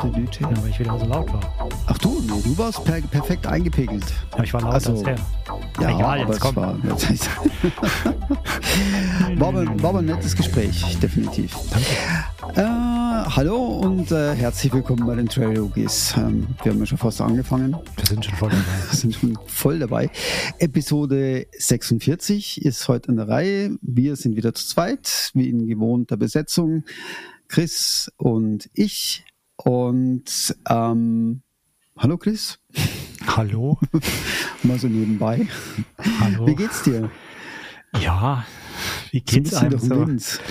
DJ. Ja, weil ich wieder so laut war. Ach du, nee, du warst perfekt eingepegelt. Ja, ich war lauter als er. Ja, egal, aber jetzt komm. war aber ein nettes Gespräch, definitiv. Danke. Hallo und herzlich willkommen bei den Trail Rookies. Wir haben ja schon fast angefangen. Wir sind schon voll dabei. Wir sind schon voll dabei. Episode 46 ist heute in der Reihe. Wir sind wieder zu zweit, wie in gewohnter Besetzung. Chris und ich. Und hallo Chris. Hallo. Mal so nebenbei. Hallo. Wie geht's dir? Ja, wie geht's einem so?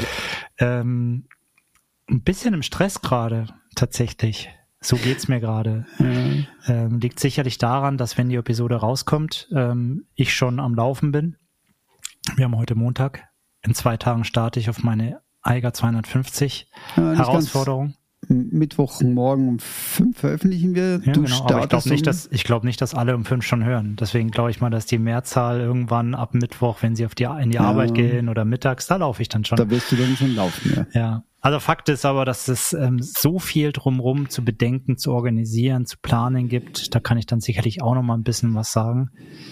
Ein bisschen im Stress gerade, tatsächlich. So geht's mir gerade. Ja. Liegt sicherlich daran, dass wenn die Episode rauskommt, ich schon am Laufen bin. Wir haben heute Montag. In 2 Tagen starte ich auf meine Eiger 250 Herausforderung. Mittwochmorgen um 5 veröffentlichen wir. Ja, genau, aber ich glaube nicht, dass alle um 5 schon hören. Deswegen glaube ich mal, dass die Mehrzahl irgendwann ab Mittwoch, wenn sie in die Arbeit gehen oder mittags, da laufe ich dann schon. Da wirst du dann schon laufen, ja. Ja. Also Fakt ist aber, dass es so viel drumherum zu bedenken, zu organisieren, zu planen gibt. Da kann ich dann sicherlich auch noch mal ein bisschen was sagen.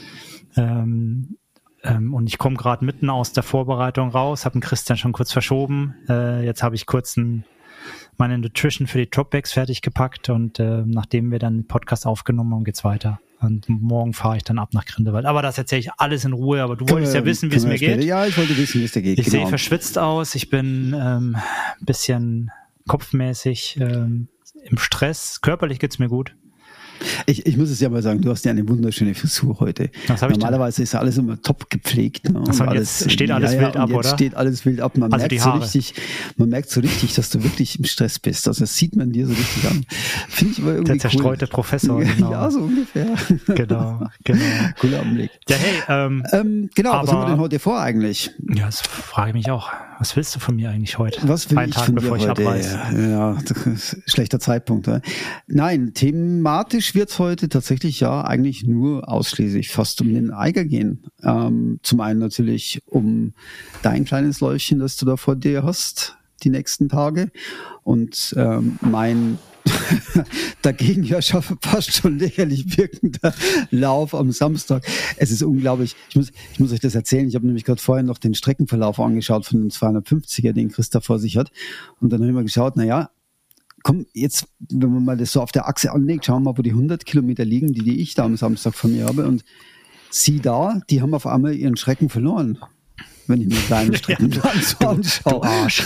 Und ich komme gerade mitten aus der Vorbereitung raus, habe den Christian schon kurz verschoben. Jetzt habe ich kurz meine Nutrition für die Dropbacks fertig gepackt und nachdem wir dann den Podcast aufgenommen haben, geht's weiter. Und morgen fahre ich dann ab nach Grindelwald. Aber das erzähle ich alles in Ruhe. Aber du wolltest ja wissen, wie es mir geht. Ja, ich wollte wissen, wie es dir geht. Ich sehe verschwitzt aus. Ich bin ein bisschen kopfmäßig im Stress. Körperlich geht's mir gut. Ich muss es ja mal sagen, du hast ja eine wunderschöne Frisur heute. Normalerweise ist ja alles immer top gepflegt. Ne? Und jetzt steht alles wild ab, oder? Jetzt steht alles wild ab. Man merkt so richtig, dass du wirklich im Stress bist. Also das sieht man dir so richtig an. Finde ich aber irgendwie der zerstreute cool. Professor. Genau. Ja, so ungefähr. Genau. Cooler Anblick. Ja, hey, genau, was haben wir denn heute vor eigentlich? Ja, das frage ich mich auch. Was willst du von mir eigentlich heute? Was will ich von dir bevor heute? Ich abreise? Ja, schlechter Zeitpunkt. Oder? Nein, thematisch wird es heute tatsächlich ja eigentlich nur ausschließlich fast um den Eiger gehen. Zum einen natürlich um dein kleines Läufchen, das du da vor dir hast, die nächsten Tage. Und mein dagegen ja schon fast schon lächerlich wirkender Lauf am Samstag. Es ist unglaublich. Ich muss euch das erzählen. Ich habe nämlich gerade vorhin noch den Streckenverlauf angeschaut von dem 250er, den Christa vor sich hat. Und dann habe ich mal geschaut, komm, jetzt, wenn man mal das so auf der Achse anlegt, schauen wir mal, wo die 100 Kilometer liegen, die ich da am Samstag von mir habe. Und sieh da, die haben auf einmal ihren Schrecken verloren. Wenn ich mir deinen Streckenplan so anschaue. Du Arsch.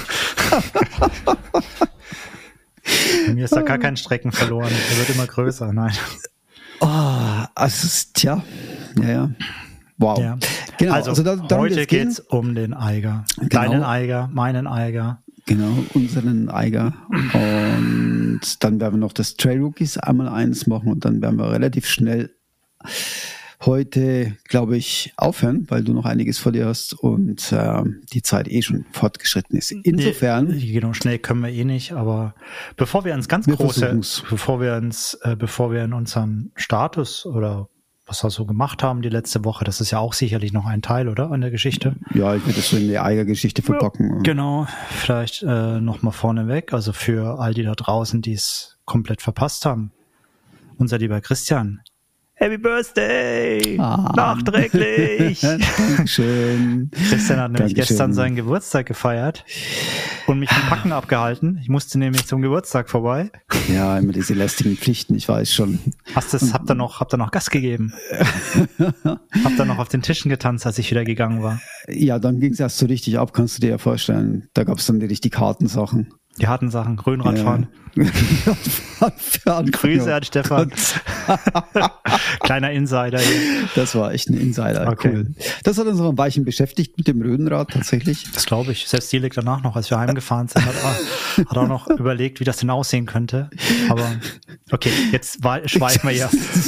Bei mir ist da gar kein Strecken verloren. Der wird immer größer. Nein. Ja. Wow. Ja. Genau. Also heute geht's um den Eiger. Genau. Deinen Eiger, meinen Eiger. Genau, unseren Eiger. Und dann werden wir noch das Trail Rookies einmal eins machen und dann werden wir relativ schnell heute, glaube ich, aufhören, weil du noch einiges vor dir hast und die Zeit schon fortgeschritten ist. Insofern... Genau, schnell können wir nicht, aber bevor wir ins ganz Große, bevor wir in unseren Status oder was wir so gemacht haben die letzte Woche, das ist ja auch sicherlich noch ein Teil, oder, an der Geschichte? Ja, ich würde das so in die Eiger-Geschichte verpacken. Genau, vielleicht noch mal vorneweg, also für all die da draußen, die es komplett verpasst haben. Unser lieber Christian, Happy Birthday! Nachträglich! Dankeschön. Christian hat nämlich gestern seinen Geburtstag gefeiert und mich vom Packen abgehalten. Ich musste nämlich zum Geburtstag vorbei. Ja, immer diese lästigen Pflichten, ich weiß schon. Habt ihr noch Gas gegeben? Habt ihr noch auf den Tischen getanzt, als ich wieder gegangen war? Ja, dann ging es erst so richtig ab, kannst du dir ja vorstellen. Da gab es dann die richtig harten Sachen. Die harten Sachen, Rhönradfahren. Ja. Grüße an Stefan. Kleiner Insider hier. Das war echt ein Insider, okay. Cool. Das hat uns noch ein Weilchen beschäftigt mit dem Rödenrad tatsächlich. Das glaube ich. Selbst Dilek danach noch, als wir heimgefahren sind, hat auch noch überlegt, wie das denn aussehen könnte. Aber okay, jetzt schweifen wir ja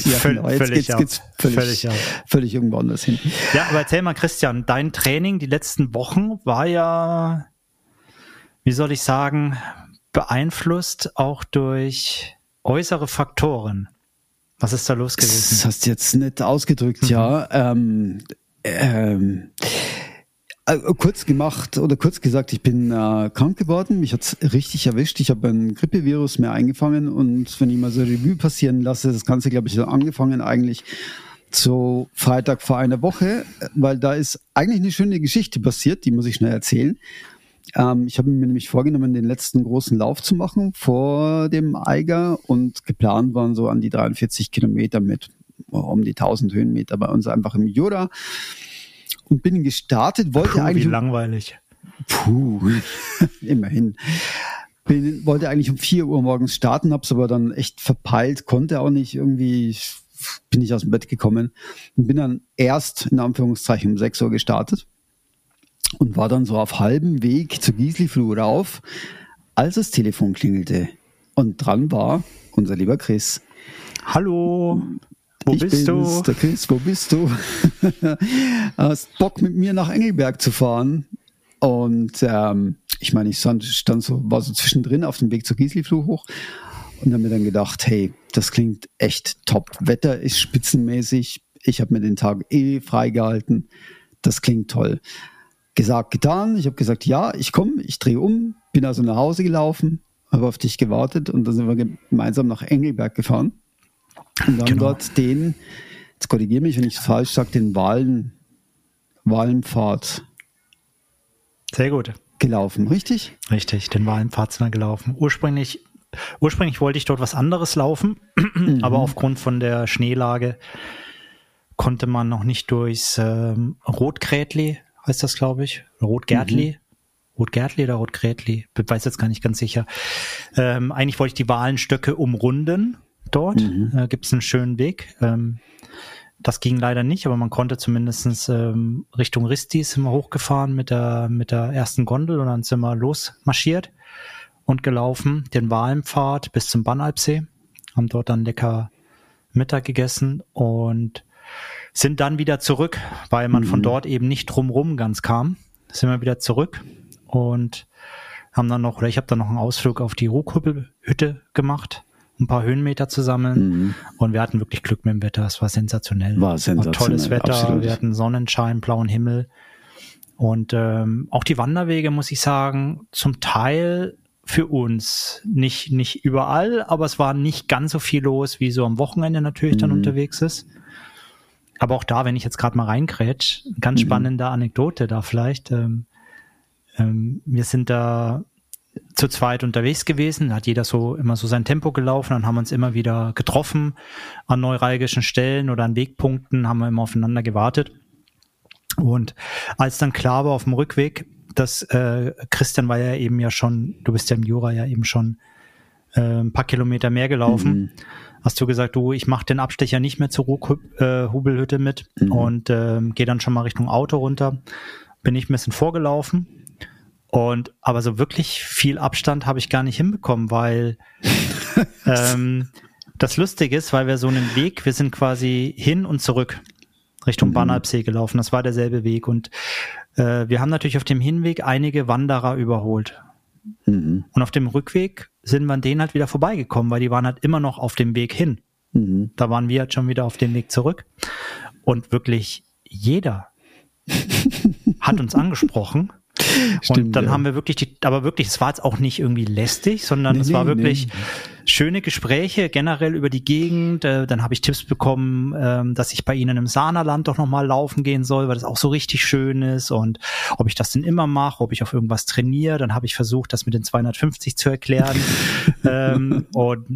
völlig irgendwo anders hin. Ja, aber erzähl mal, Christian, dein Training die letzten Wochen war ja, wie soll ich sagen, beeinflusst auch durch äußere Faktoren. Was ist da los gewesen? Das hast du jetzt nicht ausgedrückt, ja. Kurz gesagt, ich bin krank geworden. Mich hat's richtig erwischt. Ich habe ein Grippevirus mehr eingefangen und wenn ich mal so Revue passieren lasse, das Ganze, glaube ich, angefangen eigentlich so Freitag vor einer Woche, weil da ist eigentlich eine schöne Geschichte passiert, die muss ich schnell erzählen. Ich habe mir nämlich vorgenommen, den letzten großen Lauf zu machen vor dem Eiger und geplant waren so an die 43 Kilometer mit um die 1000 Höhenmeter bei uns einfach im Jura. Und bin gestartet, wollte eigentlich... Wie langweilig. Immerhin. Wollte eigentlich um 4 Uhr morgens starten, hab's aber dann echt verpeilt, konnte auch nicht, irgendwie bin ich aus dem Bett gekommen und bin dann erst, in Anführungszeichen, um 6 Uhr gestartet und war dann so auf halbem Weg zur Giesli-Fluh rauf, als das Telefon klingelte. Und dran war unser lieber Chris. Hallo. Wo bist du? Der Chris, wo bist du? Hast Bock mit mir nach Engelberg zu fahren? Und ich meine, ich war so zwischendrin auf dem Weg zur Giesli-Fluh hoch und habe mir dann gedacht, hey, das klingt echt top. Wetter ist spitzenmäßig. Ich habe mir den Tag freigehalten. Das klingt toll. Gesagt, getan. Ich habe gesagt, ja, ich komme, ich drehe um, bin also nach Hause gelaufen, habe auf dich gewartet und dann sind wir gemeinsam nach Engelberg gefahren. Und dann dort jetzt korrigiere mich, wenn ich es falsch sage, den Wallenpfad. Sehr gut. Gelaufen, richtig? Richtig, den Wallenpfad sind wir gelaufen. Ursprünglich wollte ich dort was anderes laufen, aber aufgrund von der Schneelage konnte man noch nicht durchs Rotgrätli, heißt das, glaube ich, Rotgärtli. Rotgärtli oder Rotgrätli? Ich weiß jetzt gar nicht ganz sicher. Eigentlich wollte ich die Walenstöcke umrunden. Dort gibt es einen schönen Weg. Das ging leider nicht, aber man konnte zumindest Richtung Risti sind wir hochgefahren mit der ersten Gondel und dann sind wir losmarschiert und gelaufen den Wallenpfad bis zum Bannalpsee, haben dort dann lecker Mittag gegessen und sind dann wieder zurück, weil man von dort eben nicht drumrum ganz kam. Sind wir wieder zurück und haben dann noch, oder ich habe dann noch einen Ausflug auf die Ruhkuppelhütte gemacht, ein paar Höhenmeter zu sammeln und wir hatten wirklich Glück mit dem Wetter, es war sensationell. War tolles Wetter, absolut. Wir hatten Sonnenschein, blauen Himmel und auch die Wanderwege, muss ich sagen, zum Teil für uns nicht überall, aber es war nicht ganz so viel los, wie so am Wochenende natürlich dann unterwegs ist. Aber auch da, wenn ich jetzt gerade mal reinkrätsch, ganz spannende Anekdote da vielleicht. Wir sind da zu zweit unterwegs gewesen, da hat jeder so immer so sein Tempo gelaufen, dann haben wir uns immer wieder getroffen an neuralgischen Stellen oder an Wegpunkten, haben wir immer aufeinander gewartet. Und als dann klar war auf dem Rückweg, dass Christian war ja eben ja schon, du bist ja im Jura ja eben schon ein paar Kilometer mehr gelaufen, hast du gesagt, ich mache den Abstecher nicht mehr zur Ruhkuppelhütte mit und gehe dann schon mal Richtung Auto runter. Bin ich ein bisschen vorgelaufen. Aber so wirklich viel Abstand habe ich gar nicht hinbekommen, weil das Lustige ist, weil wir so einen Weg, wir sind quasi hin und zurück Richtung Bannalpsee gelaufen. Das war derselbe Weg und wir haben natürlich auf dem Hinweg einige Wanderer überholt. Und auf dem Rückweg sind wir an denen halt wieder vorbeigekommen, weil die waren halt immer noch auf dem Weg hin. Da waren wir halt schon wieder auf dem Weg zurück. Und wirklich jeder hat uns angesprochen. Stimmt, und dann haben wir wirklich es war jetzt auch nicht irgendwie lästig, sondern es war wirklich schöne Gespräche generell über die Gegend. Dann habe ich Tipps bekommen, dass ich bei ihnen im Saarland doch nochmal laufen gehen soll, weil das auch so richtig schön ist und ob ich das denn immer mache, ob ich auf irgendwas trainiere. Dann habe ich versucht, das mit den 250 zu erklären haben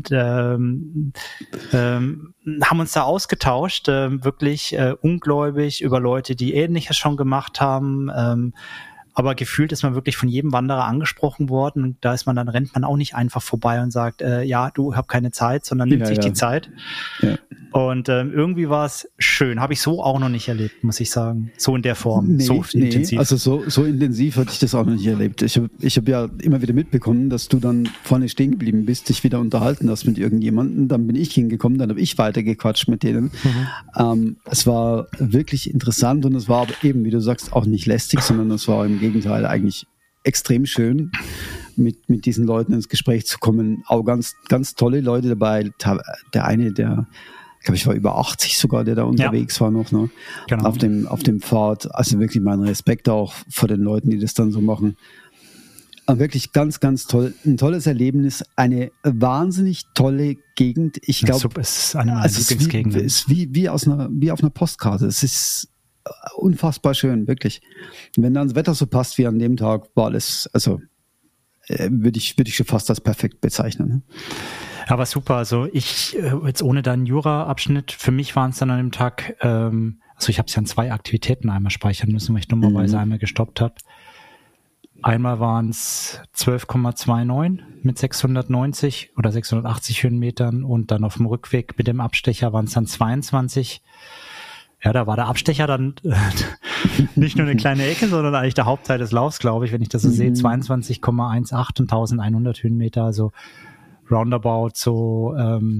uns da ausgetauscht, wirklich ungläubig über Leute, die Ähnliches schon gemacht haben. Aber gefühlt ist man wirklich von jedem Wanderer angesprochen worden und da rennt man auch nicht einfach vorbei und sagt, du hab keine Zeit, sondern nimmt sich die Zeit. Ja. Und irgendwie war es schön. Habe ich so auch noch nicht erlebt, muss ich sagen. So in der Form, intensiv. Also so intensiv hatte ich das auch noch nicht erlebt. Ich hab ja immer wieder mitbekommen, dass du dann vorne stehen geblieben bist, dich wieder unterhalten hast mit irgendjemandem. Dann bin ich hingekommen, dann habe ich weitergequatscht mit denen. Es war wirklich interessant und es war aber eben, wie du sagst, auch nicht lästig, sondern es war im Gegenteil eigentlich extrem schön, mit diesen Leuten ins Gespräch zu kommen. Auch ganz, ganz tolle Leute dabei. Der eine, der Ich glaube, ich war über 80 sogar, der da unterwegs war noch, ne? Genau. Auf dem Pfad. Also wirklich mein Respekt auch vor den Leuten, die das dann so machen. Aber wirklich ganz, ganz toll. Ein tolles Erlebnis. Eine wahnsinnig tolle Gegend. Ich glaube, es ist eine meiner Lieblingsgegenden. Es ist wie auf einer Postkarte. Es ist unfassbar schön, wirklich. Wenn dann das Wetter so passt wie an dem Tag, war alles, also würde ich schon fast als perfekt bezeichnen. Ne? Aber super, also ich, jetzt ohne deinen Jura-Abschnitt, für mich waren es dann an dem Tag, also ich habe es ja in 2 Aktivitäten einmal speichern müssen, weil ich dummerweise einmal gestoppt habe. Einmal waren es 12,29 mit 690 oder 680 Höhenmetern und dann auf dem Rückweg mit dem Abstecher waren es dann 22. Ja, da war der Abstecher dann nicht nur eine kleine Ecke, sondern eigentlich der Hauptteil des Laufs, glaube ich, wenn ich das so sehe, 22,18 und 1100 Höhenmeter, also roundabout so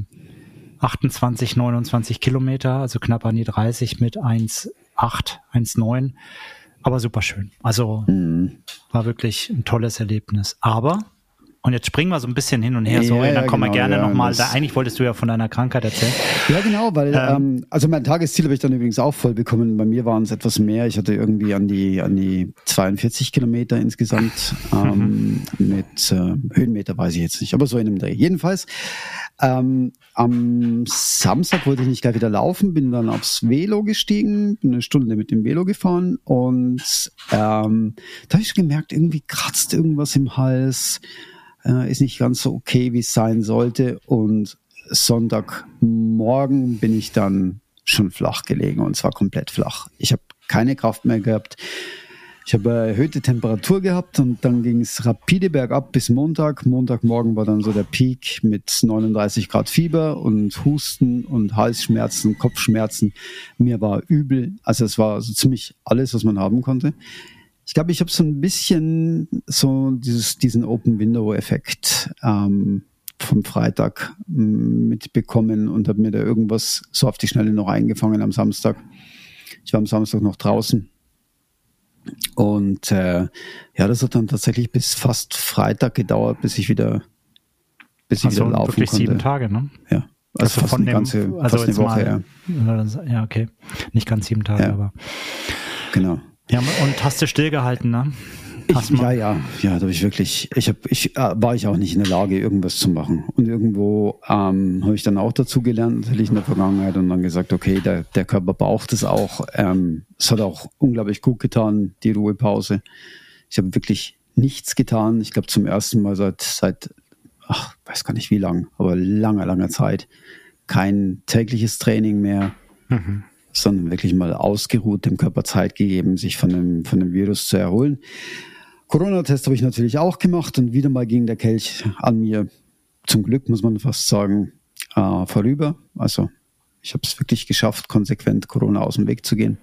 28, 29 Kilometer, also knapp an die 30 mit 1,8, 1,9, aber super schön. Also war wirklich ein tolles Erlebnis. Aber, und jetzt springen wir so ein bisschen hin und her, sorry, dann kommen wir gerne nochmal. Eigentlich wolltest du ja von deiner Krankheit erzählen. Ja, genau, weil, also mein Tagesziel habe ich dann übrigens auch voll bekommen. Bei mir waren es etwas mehr. Ich hatte irgendwie an die 42 Kilometer insgesamt. Mit Höhenmeter weiß ich jetzt nicht, aber so in einem Dreh. Jedenfalls, am Samstag wollte ich nicht gleich wieder laufen, bin dann aufs Velo gestiegen, bin eine Stunde mit dem Velo gefahren und da habe ich schon gemerkt, irgendwie kratzt irgendwas im Hals. Ist nicht ganz so okay, wie es sein sollte. Und Sonntagmorgen bin ich dann schon flach gelegen und zwar komplett flach. Ich habe keine Kraft mehr gehabt. Ich habe erhöhte Temperatur gehabt und dann ging es rapide bergab bis Montag. Montagmorgen war dann so der Peak mit 39 Grad Fieber und Husten und Halsschmerzen, Kopfschmerzen. Mir war übel. Also es war so ziemlich alles, was man haben konnte. Ich glaube, ich habe so ein bisschen so diesen Open-Window-Effekt vom Freitag mitbekommen und habe mir da irgendwas so auf die Schnelle noch eingefangen am Samstag. Ich war am Samstag noch draußen und das hat dann tatsächlich bis fast Freitag gedauert, bis ich wieder laufen wirklich konnte. 7 Tage, ne? Ja, also fast eine Woche. Ja, okay, nicht ganz 7 Tage, ja. Aber genau. Ja, und hast du stillgehalten, ne? Ja, da habe ich wirklich, war ich auch nicht in der Lage, irgendwas zu machen. Und irgendwo habe ich dann auch dazu gelernt, natürlich in der Vergangenheit, und dann gesagt, okay, der Körper braucht es auch. Es hat auch unglaublich gut getan, die Ruhepause. Ich habe wirklich nichts getan. Ich glaube zum ersten Mal seit weiß gar nicht wie lang, aber langer Zeit kein tägliches Training mehr. Sondern wirklich mal ausgeruht, dem Körper Zeit gegeben, sich von dem Virus zu erholen. Corona-Test habe ich natürlich auch gemacht und wieder mal ging der Kelch an mir, zum Glück muss man fast sagen, vorüber. Also ich habe es wirklich geschafft, konsequent Corona aus dem Weg zu gehen.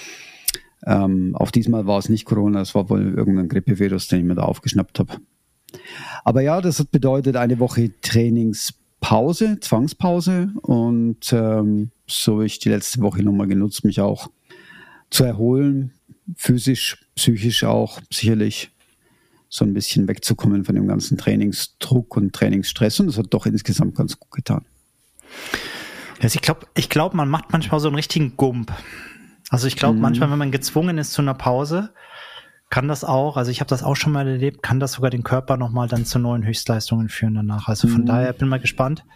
Auch diesmal war es nicht Corona, es war wohl irgendein Grippevirus, den ich mir da aufgeschnappt habe. Aber ja, das hat bedeutet eine Woche Trainingspause, Zwangspause, und so habe ich die letzte Woche nochmal genutzt, mich auch zu erholen, physisch, psychisch auch, sicherlich so ein bisschen wegzukommen von dem ganzen Trainingsdruck und Trainingsstress, und das hat doch insgesamt ganz gut getan. Also ich glaube, man macht manchmal so einen richtigen Gump. Also ich glaube manchmal, wenn man gezwungen ist zu einer Pause, kann das auch, also ich habe das auch schon mal erlebt, kann das sogar den Körper nochmal dann zu neuen Höchstleistungen führen danach. Also von daher bin mal gespannt,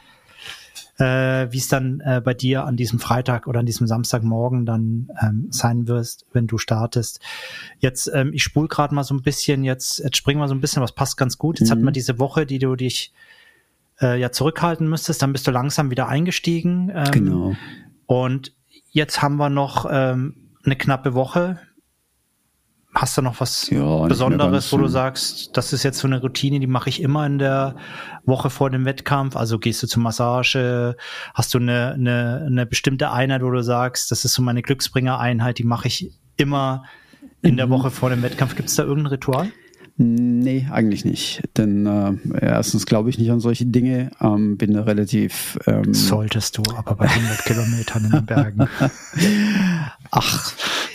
wie es dann bei dir an diesem Freitag oder an diesem Samstagmorgen dann sein wirst, wenn du startest. Jetzt, ich spule gerade mal so ein bisschen, jetzt springen wir so ein bisschen, was passt ganz gut. Jetzt hatten wir diese Woche, die du dich zurückhalten müsstest, dann bist du langsam wieder eingestiegen. Genau. Und jetzt haben wir noch eine knappe Woche. Hast du noch was Besonderes, wo du sagst, das ist jetzt so eine Routine, die mache ich immer in der Woche vor dem Wettkampf? Also gehst du zur Massage? Hast du eine bestimmte Einheit, wo du sagst, das ist so meine Glücksbringer-Einheit, die mache ich immer in der Woche vor dem Wettkampf? Gibt es da irgendein Ritual? Nee, eigentlich nicht. Denn erstens glaube ich nicht an solche Dinge, bin da relativ... Solltest du, aber bei 100 Kilometern in den Bergen. Ach...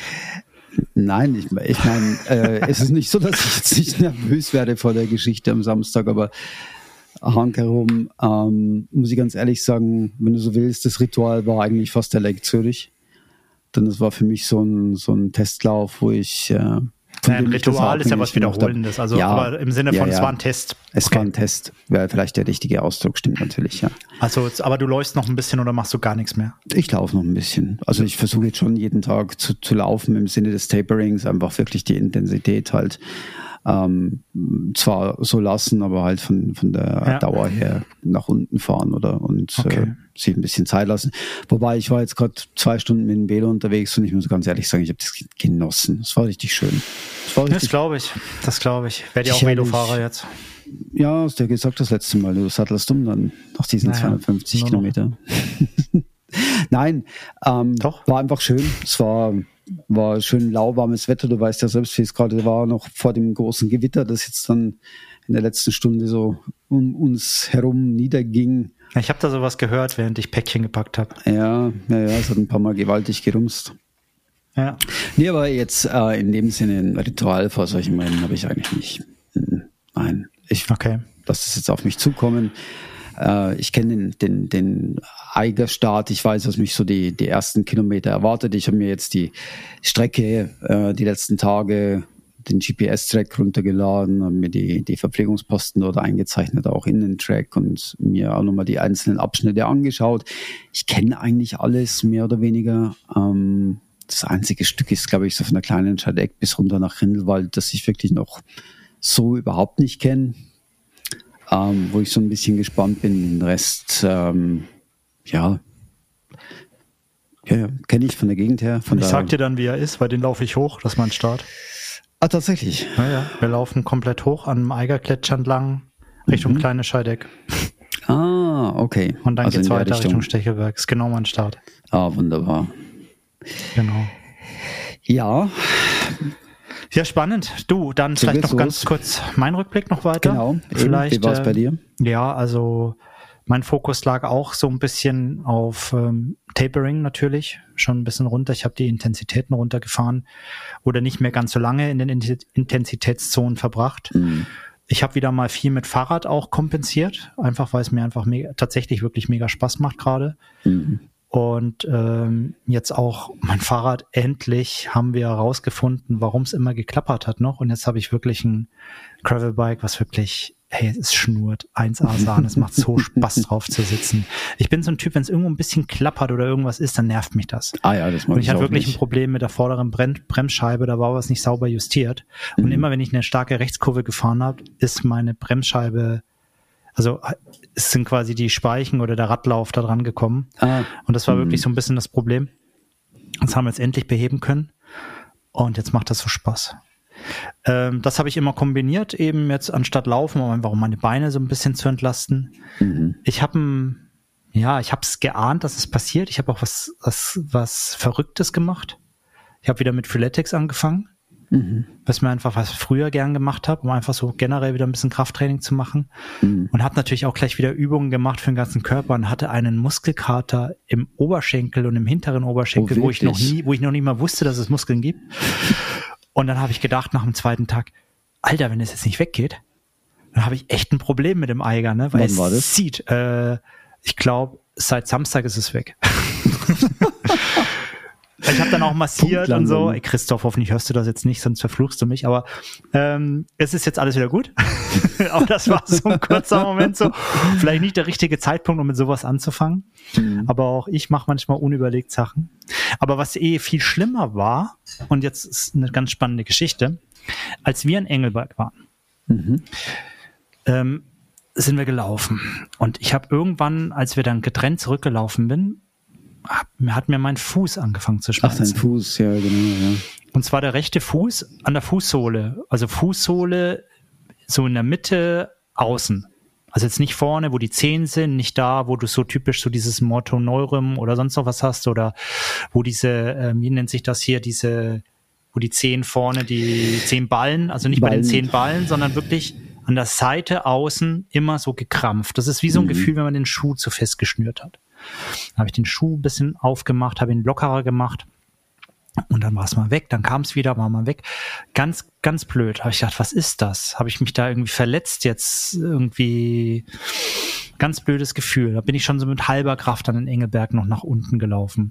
Nein, ich meine, es ist nicht so, dass ich jetzt nicht nervös werde vor der Geschichte am Samstag, aber Hank herum. Muss ich ganz ehrlich sagen, wenn du so willst, das Ritual war eigentlich fast der Lake Zürich. Denn das war für mich so ein Testlauf, wo ich... ein Ritual ist ja was Wiederholendes, also ja, aber im Sinne von, es war ein Test. Es war ein Test, wäre vielleicht der richtige Ausdruck, stimmt natürlich, ja. Also, aber du läufst noch ein bisschen oder machst du gar nichts mehr? Ich laufe noch ein bisschen. Also ich versuche jetzt schon jeden Tag zu laufen im Sinne des Taperings, einfach wirklich die Intensität halt zwar so lassen, aber halt von der Dauer her nach unten fahren und sich ein bisschen Zeit lassen. Wobei ich war jetzt gerade 2 Stunden mit dem Velo unterwegs und ich muss ganz ehrlich sagen, ich habe das genossen. Es war richtig schön. Das glaube ich. Werde ja auch Velofahrer jetzt. Ja, hast du ja gesagt das letzte Mal, du sattelst um dann nach diesen 250 Kilometer. Nein, doch. War einfach schön. Es war schön lauwarmes Wetter. Du weißt ja selbst, wie es gerade war, noch vor dem großen Gewitter, das jetzt dann in der letzten Stunde so um uns herum niederging. Ich habe da sowas gehört, während ich Päckchen gepackt habe. Ja, es hat ein paar Mal gewaltig gerumst. Ja. Nee, aber jetzt in dem Sinne ein Ritual vor solchen Momenten habe ich eigentlich nicht. Nein, ich lasse es jetzt auf mich zukommen. Ich kenne den Eigerstart. Ich weiß, was mich so die ersten Kilometer erwartet. Ich habe mir jetzt die Strecke die letzten Tage, den GPS-Track runtergeladen, habe mir die Verpflegungsposten dort eingezeichnet, auch in den Track und mir auch nochmal die einzelnen Abschnitte angeschaut. Ich kenne eigentlich alles, mehr oder weniger. Das einzige Stück ist, glaube ich, so von der kleinen Schadeck bis runter nach Rindelwald, das ich wirklich noch so überhaupt nicht kenne. Wo ich so ein bisschen gespannt bin. Den Rest, kenne ich von der Gegend her. Ich sag dir dann, wie er ist, weil den laufe ich hoch, das ist mein Start. Ah, tatsächlich? Ja, wir laufen komplett hoch an dem Eigergletscher entlang, Richtung kleine Scheideck. Ah, okay. Und dann geht's weiter Richtung Stechelberg. Das ist genau mein Start. Ah, wunderbar. Genau. Ja. Ja, spannend. Du, dann so vielleicht noch ganz kurz mein Rückblick noch weiter. Genau. Vielleicht, wie war es bei dir? Ja, also mein Fokus lag auch so ein bisschen auf Tapering natürlich, schon ein bisschen runter. Ich habe die Intensitäten runtergefahren oder nicht mehr ganz so lange in den Intensitätszonen verbracht. Mhm. Ich habe wieder mal viel mit Fahrrad auch kompensiert, einfach weil es mir einfach tatsächlich wirklich mega Spaß macht gerade. Mhm. Und jetzt auch mein Fahrrad, endlich haben wir herausgefunden, warum es immer geklappert hat noch. Und jetzt habe ich wirklich ein Gravelbike, was wirklich, es schnurrt, 1A Sahne, es macht so Spaß drauf zu sitzen. Ich bin so ein Typ, wenn es irgendwo ein bisschen klappert oder irgendwas ist, dann nervt mich das. Ah ja, das mag ich auch nicht. Und ich hatte wirklich ein Problem mit der vorderen Bremsscheibe, da war was nicht sauber justiert. Und immer wenn ich eine starke Rechtskurve gefahren habe, ist meine Bremsscheibe, also es sind quasi die Speichen oder der Radlauf da dran gekommen. Und das war wirklich so ein bisschen das Problem. Das haben wir jetzt endlich beheben können. Und jetzt macht das so Spaß. Das habe ich immer kombiniert, eben jetzt anstatt Laufen, um meine Beine so ein bisschen zu entlasten. Mhm. Ich habe es geahnt, dass es passiert. Ich habe auch was Verrücktes gemacht. Ich habe wieder mit Freeletics angefangen. Was ich früher gern gemacht habe, um einfach so generell wieder ein bisschen Krafttraining zu machen. Und habe natürlich auch gleich wieder Übungen gemacht für den ganzen Körper und hatte einen Muskelkater im Oberschenkel und im hinteren Oberschenkel, wo ich noch nie mal wusste, dass es Muskeln gibt. Und dann habe ich gedacht nach dem zweiten Tag, Alter, wenn es jetzt nicht weggeht, dann habe ich echt ein Problem mit dem Eiger, ne? Weil wann war das? Zieht. Ich glaube, seit Samstag ist es weg. Ich habe dann auch massiert und so. Ey, Christoph, hoffentlich hörst du das jetzt nicht, sonst verfluchst du mich. Aber es ist jetzt alles wieder gut. Aber das war so ein kurzer Moment so. Vielleicht nicht der richtige Zeitpunkt, um mit sowas anzufangen. Mhm. Aber auch ich mache manchmal unüberlegt Sachen. Aber was viel schlimmer war, und jetzt ist eine ganz spannende Geschichte, als wir in Engelberg waren, sind wir gelaufen. Und ich habe irgendwann, als wir dann getrennt zurückgelaufen bin, hat mir mein Fuß angefangen zu schmerzen. Ach, dein Fuß, ja, genau, ja. Und zwar der rechte Fuß an der Fußsohle. Also Fußsohle so in der Mitte außen. Also jetzt nicht vorne, wo die Zehen sind, nicht da, wo du so typisch so dieses Motoneurum oder sonst noch was hast oder wo diese, wie nennt sich das hier, wo die Zehen vorne, die Zehenballen, also nicht bei den Zehenballen, sondern wirklich an der Seite außen immer so gekrampft. Das ist wie so ein Gefühl, wenn man den Schuh zu fest geschnürt hat. Dann habe ich den Schuh ein bisschen aufgemacht, habe ihn lockerer gemacht Und dann war es mal weg, dann kam es wieder, war mal weg. Ganz, ganz blöd. Habe ich gedacht, was ist das? Habe ich mich da irgendwie verletzt jetzt? Irgendwie ganz blödes Gefühl. Da bin ich schon so mit halber Kraft an den Engelberg noch nach unten gelaufen.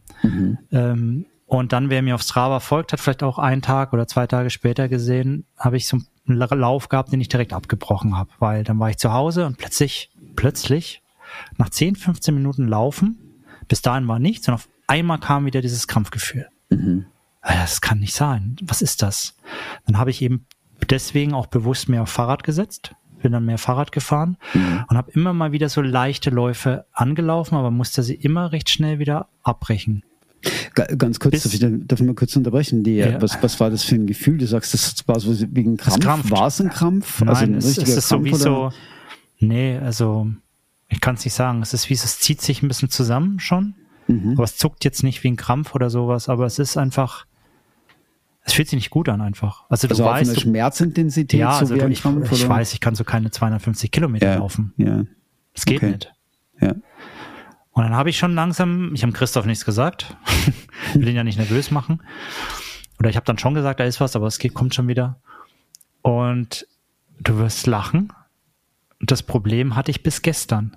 Und dann, wer mir auf Strava folgt, hat vielleicht auch 1 Tag oder 2 Tage später gesehen, habe ich so einen Lauf gehabt, den ich direkt abgebrochen habe. Weil dann war ich zu Hause und plötzlich, nach 10, 15 Minuten Laufen, bis dahin war nichts und auf einmal kam wieder dieses Krampfgefühl. Das kann nicht sein. Was ist das? Dann habe ich eben deswegen auch bewusst mehr auf Fahrrad gesetzt, bin dann mehr Fahrrad gefahren und habe immer mal wieder so leichte Läufe angelaufen, aber musste sie immer recht schnell wieder abbrechen. Ganz kurz, darf ich mal kurz unterbrechen? Was war das für ein Gefühl? Du sagst, das war so wegen Krampf. War es ein Krampf? Nein, also ein es richtiger ist Krampf, sowieso. Nee, also ich kann es nicht sagen. Es ist wie, es zieht sich ein bisschen zusammen schon, aber es zuckt jetzt nicht wie ein Krampf oder sowas, aber es ist einfach. Es fühlt sich nicht gut an einfach. Also du weißt, eine Schmerzintensität, ja, so also wie ein ich Krampf, oder? weiß, ich kann so keine 250 Kilometer laufen. Ja. Das geht nicht. Ja. Und dann habe ich schon langsam, ich habe Christoph nichts gesagt, will ihn ja nicht nervös machen. Oder ich habe dann schon gesagt, da ist was, aber es kommt schon wieder. Und du wirst lachen. Und das Problem hatte ich bis gestern.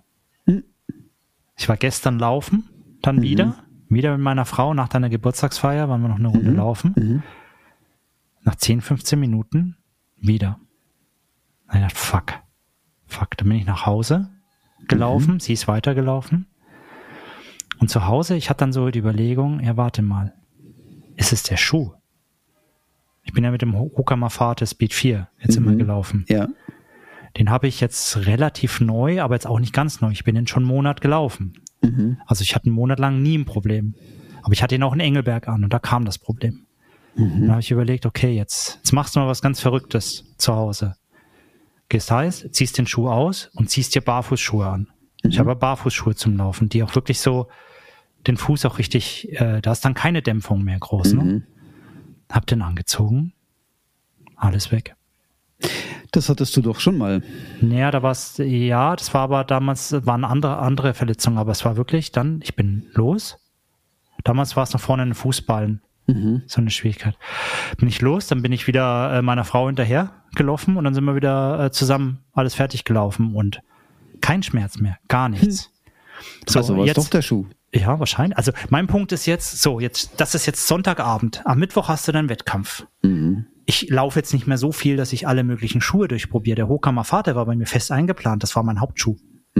Ich war gestern laufen, dann wieder mit meiner Frau nach deiner Geburtstagsfeier, waren wir noch eine Runde laufen. Nach 10, 15 Minuten wieder. Und ich dachte, fuck. Dann bin ich nach Hause gelaufen, sie ist weitergelaufen. Und zu Hause, ich hatte dann so die Überlegung, ja, warte mal, ist es der Schuh? Ich bin ja mit dem Hoka Mafate Speed 4 jetzt immer gelaufen. Ja. Den habe ich jetzt relativ neu, aber jetzt auch nicht ganz neu. Ich bin den schon einen Monat gelaufen. Also ich hatte einen Monat lang nie ein Problem. Aber ich hatte ihn auch in Engelberg an und da kam das Problem. Dann habe ich überlegt, okay, jetzt machst du mal was ganz Verrücktes zu Hause. Gehst heiß, ziehst den Schuh aus und ziehst dir Barfußschuhe an. Ich habe Barfußschuhe zum Laufen, die auch wirklich so den Fuß auch richtig, da ist dann keine Dämpfung mehr groß. Ne? Hab den angezogen, alles weg. Das hattest du doch schon mal. Naja, das war aber damals, waren andere Verletzungen, aber es war wirklich dann, ich bin los. Damals war es noch vorne in den Fußballen. So eine Schwierigkeit. Bin ich los, dann bin ich wieder meiner Frau hinterher gelaufen und dann sind wir wieder zusammen alles fertig gelaufen und kein Schmerz mehr, gar nichts. So, also war es doch der Schuh. Ja, wahrscheinlich. Also mein Punkt ist jetzt, das ist jetzt Sonntagabend. Am Mittwoch hast du deinen Wettkampf. Ich laufe jetzt nicht mehr so viel, dass ich alle möglichen Schuhe durchprobiere. Der Hoka Mafate war bei mir fest eingeplant. Das war mein Hauptschuh.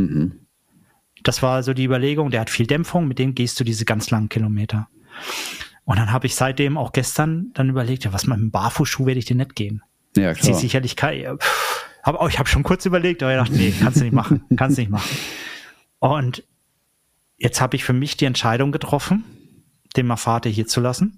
Das war so die Überlegung, der hat viel Dämpfung, mit dem gehst du diese ganz langen Kilometer. Und dann habe ich seitdem auch gestern dann überlegt, ja, was mit dem Barfußschuh werde ich denn nicht gehen? Ja, klar. Sie sicherlich ich habe schon kurz überlegt, aber ich dachte, nee, kannst du nicht machen. Und jetzt habe ich für mich die Entscheidung getroffen, den Mafate hier zu lassen.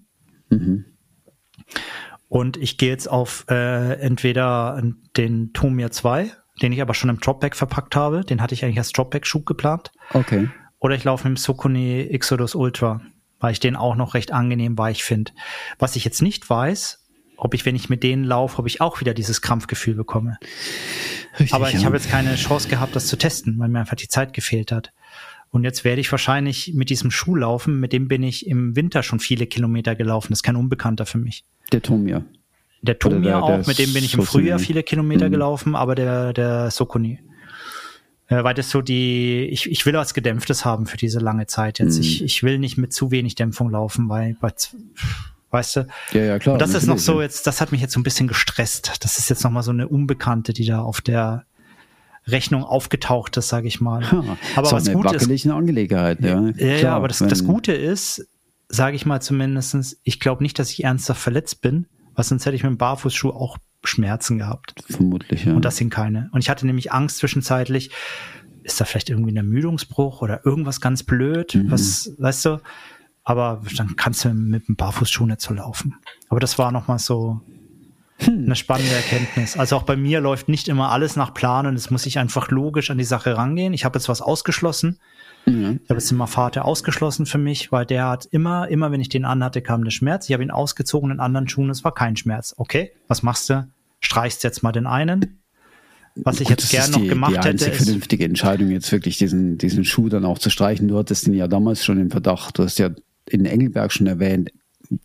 Und ich gehe jetzt auf entweder den Tomir 2, den ich aber schon im Dropback verpackt habe. Den hatte ich eigentlich als Dropback-Schuh geplant. Okay. Oder ich laufe mit dem Saucony Exodus Ultra, weil ich den auch noch recht angenehm weich finde. Was ich jetzt nicht weiß, wenn ich mit denen laufe, ob ich auch wieder dieses Krampfgefühl bekomme. Richtig, aber ich habe jetzt keine Chance gehabt, das zu testen, weil mir einfach die Zeit gefehlt hat. Und jetzt werde ich wahrscheinlich mit diesem Schuh laufen, mit dem bin ich im Winter schon viele Kilometer gelaufen. Das ist kein Unbekannter für mich. Der Tomir. Der Tomir auch, mit dem bin ich im Frühjahr viele Kilometer gelaufen, aber der Saucony. Weil das so ich will was Gedämpftes haben für diese lange Zeit jetzt. Ich will nicht mit zu wenig Dämpfung laufen, weil weißt du? Ja, klar. Und das ist noch so jetzt, das hat mich jetzt so ein bisschen gestresst. Das ist jetzt nochmal so eine Unbekannte, die da auf der Rechnung aufgetaucht ist, sage ich mal. Aber was gut ist, eine Angelegenheit, ja. Ja, aber das Gute ist, sage ich mal zumindestens, ich glaube nicht, dass ich ernsthaft verletzt bin, weil sonst hätte ich mit dem Barfußschuh auch Schmerzen gehabt. Vermutlich, ja. Und das sind keine. Und ich hatte nämlich Angst zwischenzeitlich, ist da vielleicht irgendwie ein Ermüdungsbruch oder irgendwas ganz blöd, was, weißt du, aber dann kannst du mit dem Barfußschuh nicht so laufen. Aber das war nochmal so eine spannende Erkenntnis. Also auch bei mir läuft nicht immer alles nach Plan und es muss ich einfach logisch an die Sache rangehen. Ich habe jetzt was ausgeschlossen. Ich habe jetzt den Mafate ausgeschlossen für mich, weil der hat immer, wenn ich den anhatte, kam der Schmerz. Ich habe ihn ausgezogen in anderen Schuhen, es war kein Schmerz. Okay, was machst du? Streichst jetzt mal den einen. Was ich jetzt gerne noch gemacht hätte, ist die vernünftige Entscheidung, jetzt wirklich diesen Schuh dann auch zu streichen. Du hattest ihn ja damals schon im Verdacht. Du hast ja in Engelberg schon erwähnt,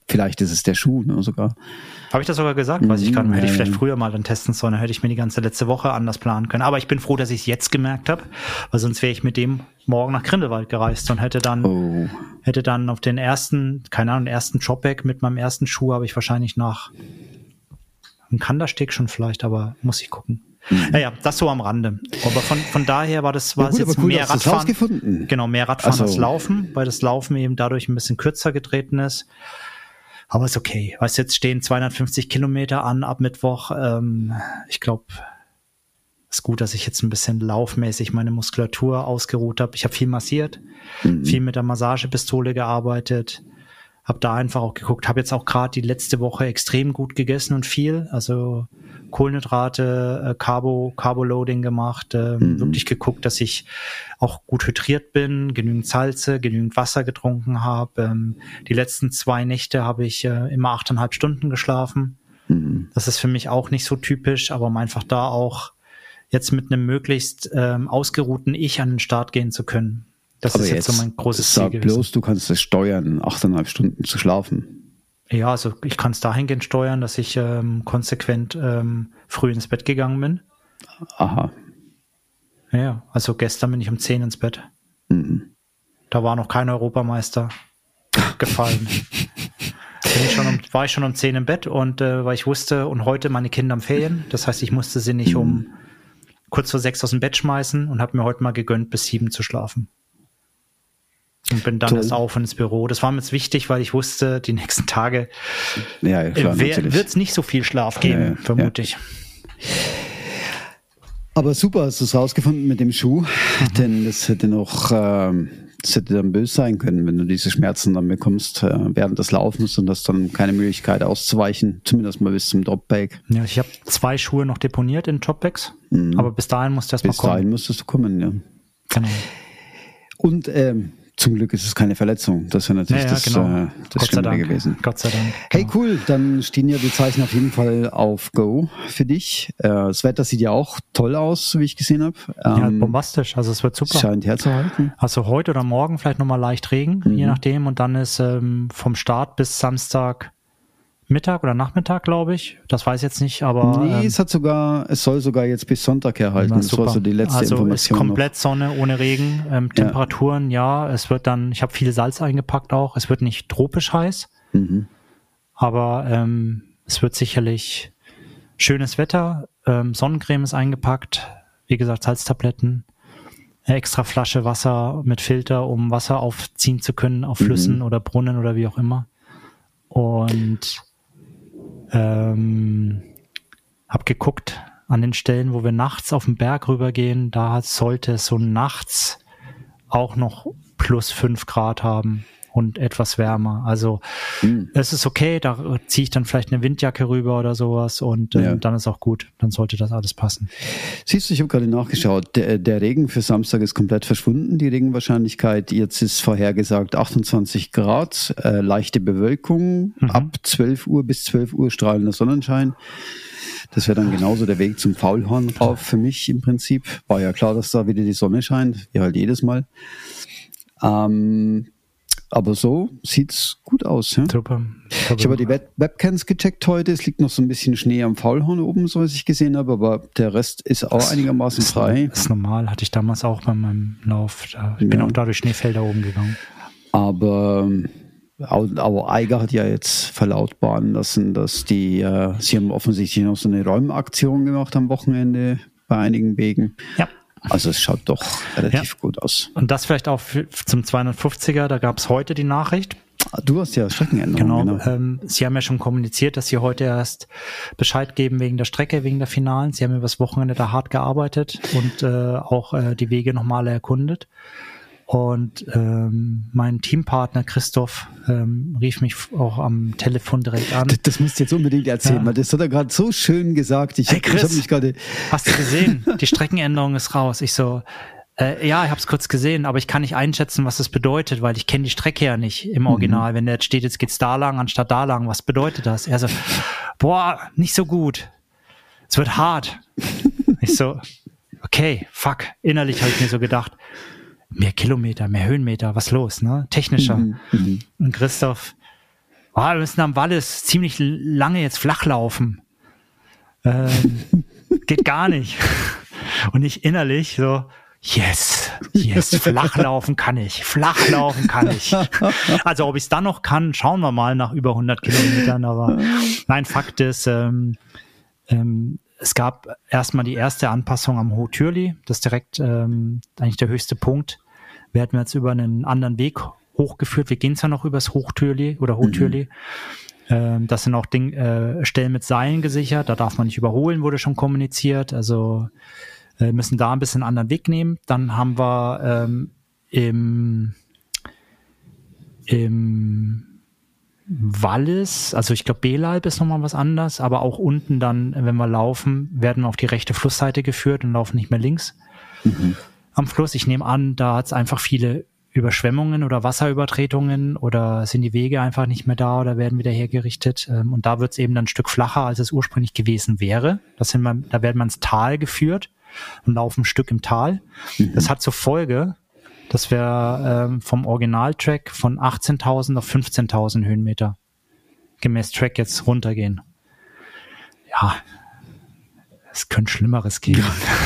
vielleicht ist es der Schuh, ne, sogar. Habe ich das sogar gesagt? Weiß ich gar nicht. Hätte ich vielleicht früher mal dann testen sollen, dann hätte ich mir die ganze letzte Woche anders planen können. Aber ich bin froh, dass ich es jetzt gemerkt habe, weil sonst wäre ich mit dem morgen nach Grindelwald gereist und hätte dann auf den ersten Dropback mit meinem ersten Schuh habe ich wahrscheinlich nach einem Kandersteg schon vielleicht, aber muss ich gucken. Naja, das so am Rande. Aber von daher war es jetzt cool, mehr Radfahren. Genau, mehr Radfahren als Laufen, weil das Laufen eben dadurch ein bisschen kürzer getreten ist. Aber ist okay. Weißt du, jetzt stehen 250 Kilometer an ab Mittwoch. Ich glaube, es ist gut, dass ich jetzt ein bisschen laufmäßig meine Muskulatur ausgeruht habe. Ich habe viel massiert, viel mit der Massagepistole gearbeitet, habe da einfach auch geguckt, habe jetzt auch gerade die letzte Woche extrem gut gegessen und viel, also Kohlenhydrate, Carbo-Loading gemacht, wirklich geguckt, dass ich auch gut hydriert bin, genügend Salze, genügend Wasser getrunken habe. Die letzten 2 Nächte habe ich immer 8,5 Stunden geschlafen. Das ist für mich auch nicht so typisch, aber um einfach da auch jetzt mit einem möglichst ausgeruhten Ich an den Start gehen zu können. Das aber ist jetzt so mein großes Ziel gewesen. Bloß, du kannst es steuern, 8,5 Stunden zu schlafen. Ja, also ich kann es dahingehend steuern, dass ich konsequent früh ins Bett gegangen bin. Aha. Ja, also gestern bin ich um 10 ins Bett. Da war noch kein Europameister gefallen. War ich schon um 10 im Bett und weil ich wusste, und heute meine Kinder am Ferien, das heißt, ich musste sie nicht um kurz vor 6 aus dem Bett schmeißen und habe mir heute mal gegönnt, bis 7 zu schlafen. Und bin dann erst auf ins Büro. Das war mir jetzt wichtig, weil ich wusste, die nächsten Tage wird es nicht so viel Schlaf geben, vermute ich. Aber super, hast du es rausgefunden mit dem Schuh, denn das hätte dann böse sein können, wenn du diese Schmerzen dann bekommst während des Laufens und hast dann keine Möglichkeit auszuweichen, zumindest mal bis zum Dropback. Ja, ich habe 2 Schuhe noch deponiert in Dropbacks, aber bis dahin musst du erst mal kommen. Bis dahin musstest du kommen, ja. Genau. Und zum Glück ist es keine Verletzung. Das wäre natürlich das Schlimme gewesen. Gott sei Dank. Hey, cool. Dann stehen ja die Zeichen auf jeden Fall auf Go für dich. Das Wetter sieht ja auch toll aus, wie ich gesehen habe. Ja, bombastisch. Also es wird super. Scheint herzuhalten. Also heute oder morgen vielleicht nochmal leicht Regen, je nachdem. Und dann ist vom Start bis Samstag Mittag oder Nachmittag, glaube ich. Das weiß ich jetzt nicht, aber... Nee, es soll sogar jetzt bis Sonntag herhalten. Das war so die letzte Information. Also es ist komplett Sonne ohne Regen. Temperaturen, es wird dann, ich habe viel Salz eingepackt auch. Es wird nicht tropisch heiß, aber es wird sicherlich schönes Wetter. Sonnencreme ist eingepackt. Wie gesagt, Salztabletten. Eine extra Flasche Wasser mit Filter, um Wasser aufziehen zu können auf Flüssen oder Brunnen oder wie auch immer. Und hab geguckt an den Stellen, wo wir nachts auf den Berg rübergehen, da sollte es so nachts auch noch plus 5 Grad haben und etwas wärmer. Also es ist okay, da ziehe ich dann vielleicht eine Windjacke rüber oder sowas und dann ist auch gut. Dann sollte das alles passen. Siehst du, ich habe gerade nachgeschaut. Der Regen für Samstag ist komplett verschwunden, die Regenwahrscheinlichkeit. Jetzt ist vorhergesagt 28 Grad, leichte Bewölkung, ab 12 Uhr bis 12 Uhr strahlender Sonnenschein. Das wäre dann genauso der Weg zum Faulhorn rauf für mich im Prinzip. War ja klar, dass da wieder die Sonne scheint, wie halt jedes Mal. Aber so sieht's gut aus. Ja? Super. Ich habe die Webcams gecheckt heute. Es liegt noch so ein bisschen Schnee am Faulhorn oben, so was ich gesehen habe, aber der Rest ist auch einigermaßen frei. Das ist normal, hatte ich damals auch bei meinem Lauf. Ich bin auch da durch Schneefelder oben gegangen. Aber Eiger hat ja jetzt verlautbaren lassen, dass sie haben offensichtlich noch so eine Räumaktion gemacht am Wochenende bei einigen Wegen. Ja. Also es schaut doch relativ gut aus. Und das vielleicht auch zum 250er, da gab es heute die Nachricht. Du hast ja Streckenänderungen. Genau. Sie haben ja schon kommuniziert, dass Sie heute erst Bescheid geben wegen der Strecke, wegen der Finalen. Sie haben übers Wochenende da hart gearbeitet und auch die Wege nochmal erkundet. Und mein Teampartner Christoph rief mich auch am Telefon direkt an. Das musst du jetzt unbedingt erzählen, weil das hat er gerade so schön gesagt. Hey Chris, ich hab mich hast du gesehen? Die Streckenänderung ist raus. Ich so, ja, ich habe es kurz gesehen, aber ich kann nicht einschätzen, was das bedeutet, weil ich kenne die Strecke ja nicht im Original. Wenn da jetzt steht, jetzt geht's da lang anstatt da lang, was bedeutet das? Er so, nicht so gut. Es wird hart. Ich so, okay, fuck. Innerlich habe ich mir so gedacht, mehr Kilometer, mehr Höhenmeter, was los, ne? Technischer. Und Christoph wir müssen am Wallis ziemlich lange jetzt flach laufen. Geht gar nicht. Und ich innerlich so, yes, flachlaufen kann ich. Also ob ich es dann noch kann, schauen wir mal nach über 100 Kilometern. Aber nein, Fakt ist, es gab erstmal die erste Anpassung am Hohtürli. Das ist direkt eigentlich der höchste Punkt. Wir hatten jetzt über einen anderen Weg hochgeführt. Wir gehen zwar noch übers Hochtürli oder Hohtürli. Das sind auch Stellen mit Seilen gesichert. Da darf man nicht überholen, wurde schon kommuniziert. Also müssen da ein bisschen einen anderen Weg nehmen. Dann haben wir im Wallis, also ich glaube Belalb ist nochmal was anderes, aber auch unten dann, wenn wir laufen, werden wir auf die rechte Flussseite geführt und laufen nicht mehr links am Fluss. Ich nehme an, da hat es einfach viele Überschwemmungen oder Wasserübertretungen oder sind die Wege einfach nicht mehr da oder werden wieder hergerichtet. Und da wird es eben dann ein Stück flacher, als es ursprünglich gewesen wäre. Da werden wir ins Tal geführt und laufen ein Stück im Tal. Das hat zur Folge, dass wir vom Originaltrack von 18.000 auf 15.000 Höhenmeter gemäß Track jetzt runtergehen. Ja, es könnte Schlimmeres geben.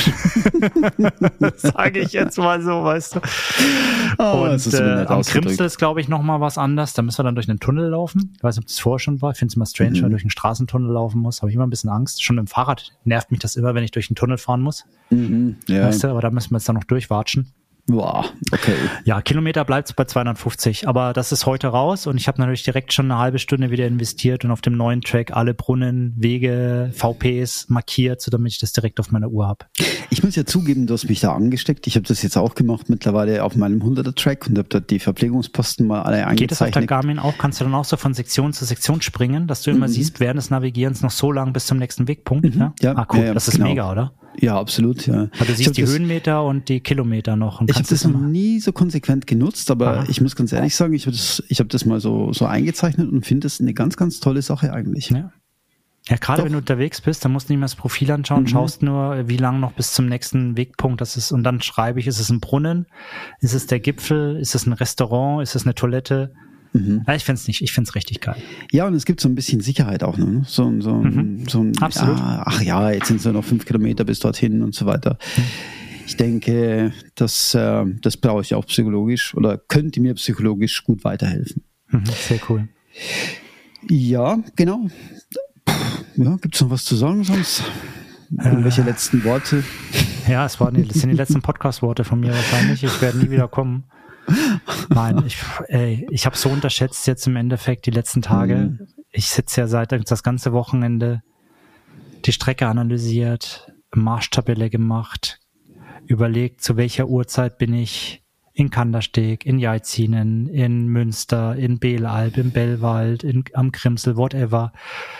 Sage ich jetzt mal so, weißt du. Und am Grimsel ist, glaube ich, nochmal was anderes. Da müssen wir dann durch einen Tunnel laufen. Ich weiß nicht, ob das vorher schon war. Ich finde es immer strange, wenn man durch einen Straßentunnel laufen muss. Habe ich immer ein bisschen Angst. Schon mit dem Fahrrad nervt mich das immer, wenn ich durch einen Tunnel fahren muss. Ja. Weißt du, aber da müssen wir jetzt dann noch durchwatschen. Boah, okay. Ja, Kilometer bleibt bei 250, aber das ist heute raus und ich habe natürlich direkt schon eine halbe Stunde wieder investiert und auf dem neuen Track alle Brunnen, Wege, VPs markiert, so damit ich das direkt auf meiner Uhr habe. Ich muss ja zugeben, du hast mich da angesteckt. Ich habe das jetzt auch gemacht mittlerweile auf meinem 100er-Track und habe dort die Verpflegungsposten mal alle eingezeichnet. Geht das auf der Garmin auch? Kannst du dann auch so von Sektion zu Sektion springen, dass du immer siehst, während des Navigierens noch so lang bis zum nächsten Wegpunkt? Ja, cool. Ja, das ist genau. Mega, oder? Ja, absolut, ja. Aber du siehst die Höhenmeter und die Kilometer noch. Und ich habe das noch nie so konsequent genutzt, aber ich muss ganz ehrlich sagen, ich habe das mal so eingezeichnet und finde das eine ganz, ganz tolle Sache eigentlich. Ja, gerade wenn du unterwegs bist, dann musst du nicht mehr das Profil anschauen, schaust nur, wie lang noch bis zum nächsten Wegpunkt das ist und dann schreibe ich, ist es ein Brunnen, ist es der Gipfel, ist es ein Restaurant, ist es eine Toilette? Ja, ich find's richtig geil. Ja, und es gibt so ein bisschen Sicherheit auch, ne? So ein Absolut. Ja, jetzt sind es nur noch 5 Kilometer bis dorthin und so weiter. Ich denke, das brauche ich auch psychologisch oder könnte mir psychologisch gut weiterhelfen. Sehr cool. Ja, genau. Ja, gibt's noch was zu sagen sonst? Irgendwelche letzten Worte? Ja, das sind die letzten Podcast-Worte von mir wahrscheinlich. Ich werde nie wieder kommen. Nein, ich habe so unterschätzt jetzt im Endeffekt die letzten Tage. Ich sitze ja seit das ganze Wochenende, die Strecke analysiert, Marschtabelle gemacht, überlegt, zu welcher Uhrzeit bin ich in Kandersteg, in Jaizinen, in Münster, in Belalb, im Bellwald, am Grimsel, whatever.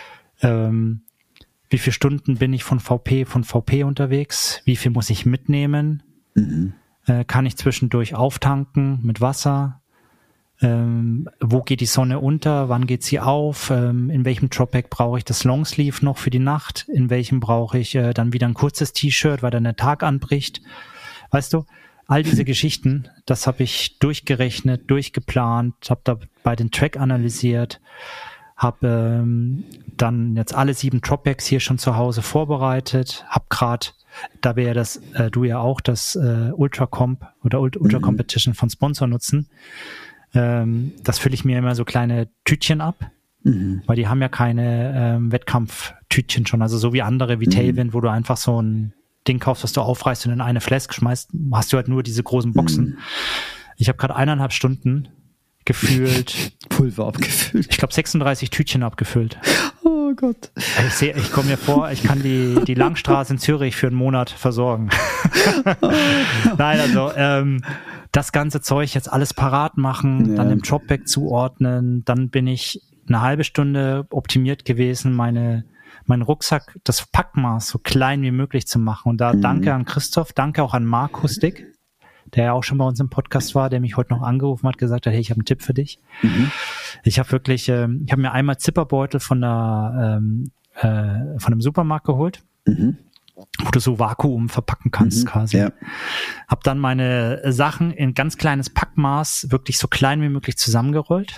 Wie viele Stunden bin ich von VP unterwegs? Wie viel muss ich mitnehmen? Kann ich zwischendurch auftanken mit Wasser? Wo geht die Sonne unter? Wann geht sie auf? In welchem Dropback brauche ich das Longsleeve noch für die Nacht? In welchem brauche ich dann wieder ein kurzes T-Shirt, weil dann der Tag anbricht? Weißt du, all diese Geschichten, das habe ich durchgerechnet, durchgeplant, habe dabei den Track analysiert, habe dann jetzt alle 7 Dropbacks hier schon zu Hause vorbereitet, habe gerade, da wir ja du ja auch das Ultracomp oder Ultra Competition von Sponsor nutzen, das fülle ich mir immer so kleine Tütchen ab, weil die haben ja keine Wettkampftütchen schon, also so wie andere, wie Tailwind, wo du einfach so ein Ding kaufst, was du aufreißt und in eine Flask schmeißt, hast du halt nur diese großen Boxen. Ich habe gerade 1,5 Stunden gefühlt Pulver abgefüllt. Ich glaube 36 Tütchen abgefüllt. Oh Gott. Ich komme mir vor, ich kann die Langstraße in Zürich für einen Monat versorgen. Nein, also das ganze Zeug jetzt alles parat machen, dann im Dropback zuordnen, dann bin ich eine halbe Stunde optimiert gewesen, meinen Rucksack, das Packmaß so klein wie möglich zu machen. Und da danke an Christoph, danke auch an Markus Dick, der ja auch schon bei uns im Podcast war, der mich heute noch angerufen hat, gesagt hat, hey, ich habe einen Tipp für dich. Ich habe wirklich, ich habe mir einmal Zipperbeutel von einem Supermarkt geholt, wo du so Vakuum verpacken kannst quasi. Ja. Hab dann meine Sachen in ganz kleines Packmaß wirklich so klein wie möglich zusammengerollt,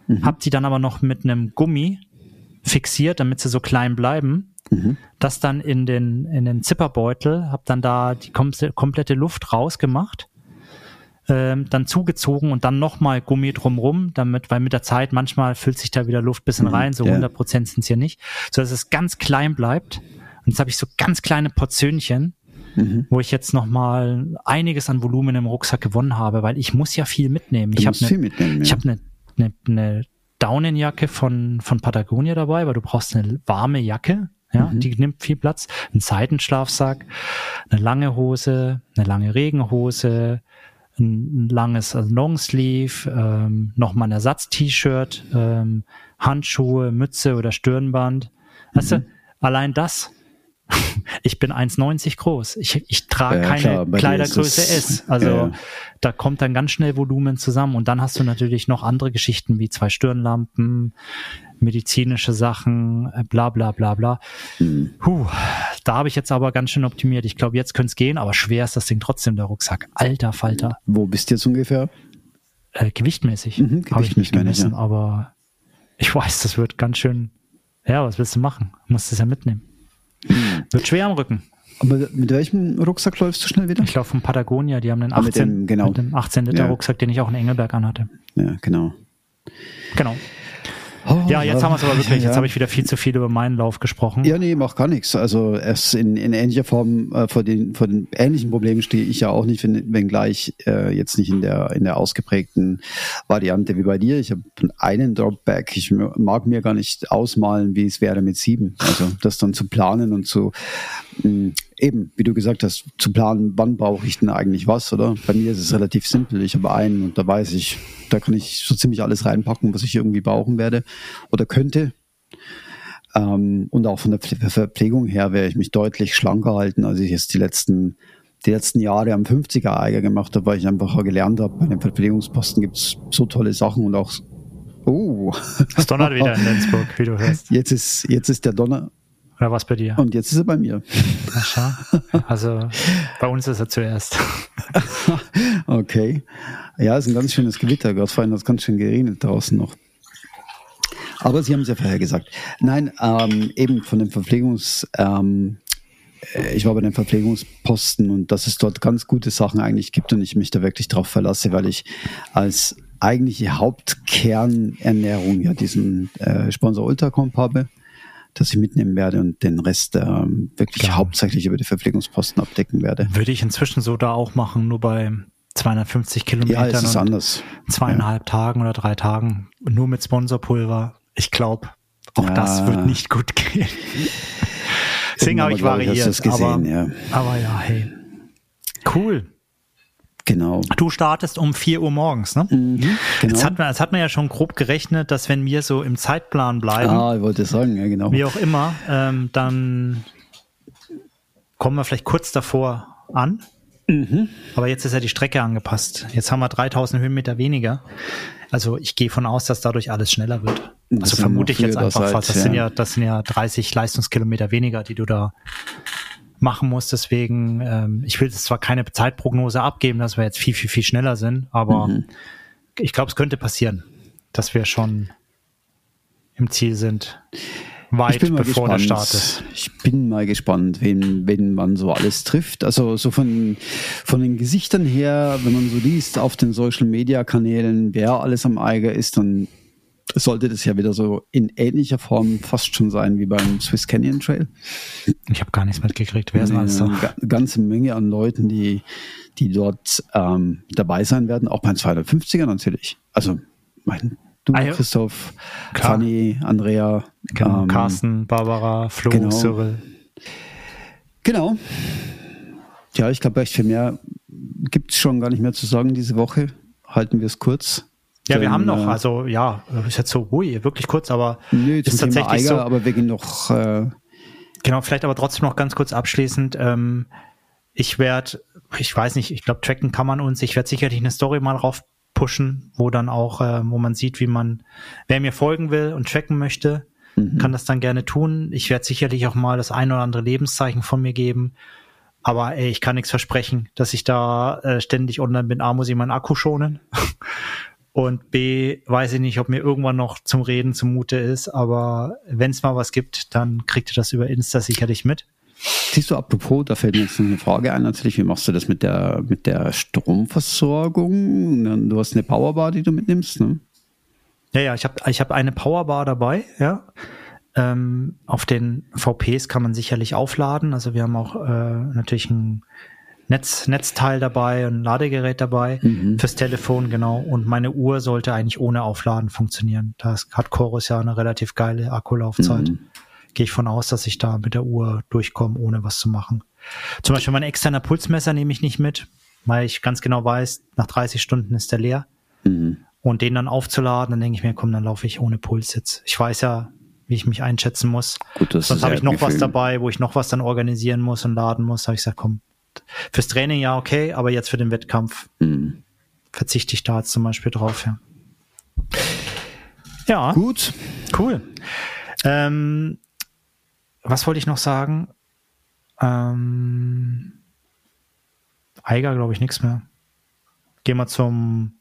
habe die dann aber noch mit einem Gummi fixiert, damit sie so klein bleiben. Das dann in den Zipperbeutel, habe dann da die komplette Luft rausgemacht, dann zugezogen und dann nochmal Gummi drumrum, weil mit der Zeit manchmal füllt sich da wieder Luft ein bisschen rein, so 100% sind es ja nicht, so dass es ganz klein bleibt. Und jetzt habe ich so ganz kleine Portionchen, wo ich jetzt nochmal einiges an Volumen im Rucksack gewonnen habe, weil ich muss ja viel mitnehmen. Ich habe eine Daunenjacke von Patagonia dabei, weil du brauchst eine warme Jacke, ja, die nimmt viel Platz, einen Seitenschlafsack, eine lange Hose, eine lange Regenhose, ein langes Longsleeve, nochmal ein Ersatz-T-Shirt, Handschuhe, Mütze oder Stirnband. Weißt du, allein das. Ich bin 1,90 groß. Ich trage keine Kleidergröße S. Also da kommt dann ganz schnell Volumen zusammen. Und dann hast du natürlich noch andere Geschichten wie 2 Stirnlampen, medizinische Sachen, bla bla bla bla. Da habe ich jetzt aber ganz schön optimiert. Ich glaube, jetzt könnte es gehen, aber schwer ist das Ding trotzdem, der Rucksack. Alter Falter. Wo bist du jetzt ungefähr? Gewichtmäßig. Habe ich nicht gemessen, aber ich weiß, das wird ganz schön. Ja, was willst du machen? Du musst es ja mitnehmen. Wird schwer am Rücken. Aber mit welchem Rucksack läufst du schnell wieder? Ich laufe von Patagonia, die haben den 18 Liter Rucksack, den ich auch in Engelberg anhatte. Ja, genau. Ja, jetzt haben wir es aber wirklich. Jetzt habe ich wieder viel zu viel über meinen Lauf gesprochen. Ja, nee, macht gar nichts. Also erst in ähnlicher Form vor den ähnlichen Problemen stehe ich ja auch nicht, wenngleich jetzt nicht in der ausgeprägten Variante wie bei dir. Ich habe einen Dropback. Ich mag mir gar nicht ausmalen, wie es wäre mit 7. Also das dann zu planen und zu eben, wie du gesagt hast, zu planen, wann brauche ich denn eigentlich was, oder? Bei mir ist es relativ simpel. Ich habe einen und da weiß ich, da kann ich so ziemlich alles reinpacken, was ich irgendwie brauchen werde oder könnte. Und auch von der Verpflegung her werde ich mich deutlich schlanker halten, als ich jetzt die letzten Jahre am 50er Eiger gemacht habe, weil ich einfach gelernt habe, bei den Verpflegungsposten gibt es so tolle Sachen und auch es donnert wieder in Lenzburg, wie du hörst. Jetzt ist der Donner. Oder was bei dir? Und jetzt ist er bei mir. Ach, schau. Also bei uns ist er zuerst. Okay. Ja, ist ein ganz schönes Gewitter. Gerade vorhin hat es ganz schön geregnet draußen noch. Aber Sie haben es ja vorher gesagt. Nein, eben von den ich war bei den Verpflegungsposten und dass es dort ganz gute Sachen eigentlich gibt und ich mich da wirklich drauf verlasse, weil ich als eigentliche Hauptkernernährung ja diesen Sponsor Ultracomp habe, dass ich mitnehmen werde und den Rest wirklich hauptsächlich über die Verpflegungsposten abdecken werde. Würde ich inzwischen so da auch machen, nur bei 250 Kilometern es ist anders. 2,5 Tagen oder 3 Tagen, nur mit Sponsorpulver. Ich glaube, auch das wird nicht gut gehen. Deswegen habe ich variiert. Aber ja, hey. Cool. Genau. Du startest um 4 Uhr morgens, ne? Genau. Jetzt hat man ja schon grob gerechnet, dass wenn wir so im Zeitplan bleiben, ich wollte sagen, ja genau. wie auch immer, dann kommen wir vielleicht kurz davor an. Aber jetzt ist ja die Strecke angepasst. Jetzt haben wir 3000 Höhenmeter weniger. Also ich gehe von aus, dass dadurch alles schneller wird. Also vermute ich jetzt einfach fast. Das sind ja 30 Leistungskilometer weniger, die du da machen musst. Deswegen, ich will jetzt zwar keine Zeitprognose abgeben, dass wir jetzt viel, viel, viel schneller sind, aber ich glaube, es könnte passieren, dass wir schon im Ziel sind. Weit bevor der Start ist. Ich bin mal gespannt, wen man so alles trifft. Also so von den Gesichtern her, wenn man so liest auf den Social-Media-Kanälen, wer alles am Eiger ist, dann sollte das ja wieder so in ähnlicher Form fast schon sein wie beim Swiss Canyon Trail. Ich habe gar nichts mitgekriegt. Wer ist denn alles da? Eine ganze Menge an Leuten, die dort dabei sein werden, auch beim 250er natürlich. Also du, Christoph, Fanny, Andrea, Carsten, Barbara, Flo, Cyril. Genau. Ja, ich glaube, echt viel mehr gibt es schon gar nicht mehr zu sagen diese Woche. Halten wir es kurz. Ja, wir haben noch, also ja, ist jetzt so wirklich kurz, aber ist tatsächlich Eiger, so. Aber wir gehen noch. Genau, vielleicht aber trotzdem noch ganz kurz abschließend. Ich weiß nicht, ich glaube, tracken kann man uns. Ich werde sicherlich eine Story mal rauf pushen, wo dann auch, wo man sieht, wer mir folgen will und tracken möchte, kann das dann gerne tun. Ich werde sicherlich auch mal das ein oder andere Lebenszeichen von mir geben. Aber ich kann nichts versprechen, dass ich da ständig online bin. Muss ich meinen Akku schonen. Und B, weiß ich nicht, ob mir irgendwann noch zum Reden zumute ist, aber wenn es mal was gibt, dann kriegt ihr das über Insta sicherlich mit. Siehst du, apropos, da fällt mir jetzt noch eine Frage ein natürlich, wie machst du das mit der Stromversorgung? Du hast eine Powerbar, die du mitnimmst, ne? Ja, ich hab eine Powerbar dabei, ja. Auf den VPs kann man sicherlich aufladen, also wir haben auch natürlich ein Netzteil dabei, ein Ladegerät dabei fürs Telefon, genau. Und meine Uhr sollte eigentlich ohne Aufladen funktionieren. Da hat Chorus ja eine relativ geile Akkulaufzeit. Gehe ich von aus, dass ich da mit der Uhr durchkomme, ohne was zu machen. Zum Beispiel mein externer Pulsmesser nehme ich nicht mit, weil ich ganz genau weiß, nach 30 Stunden ist der leer. Und den dann aufzuladen, dann denke ich mir, komm, dann laufe ich ohne Puls jetzt. Ich weiß ja, wie ich mich einschätzen muss. Gut, sonst habe ich noch was dabei, wo ich noch was dann organisieren muss und laden muss. Da habe ich gesagt, komm, fürs Training ja okay, aber jetzt für den Wettkampf verzichte ich da jetzt zum Beispiel drauf. Ja. Gut. Cool. Was wollte ich noch sagen? Eiger, glaube ich, nichts mehr. Gehen wir zum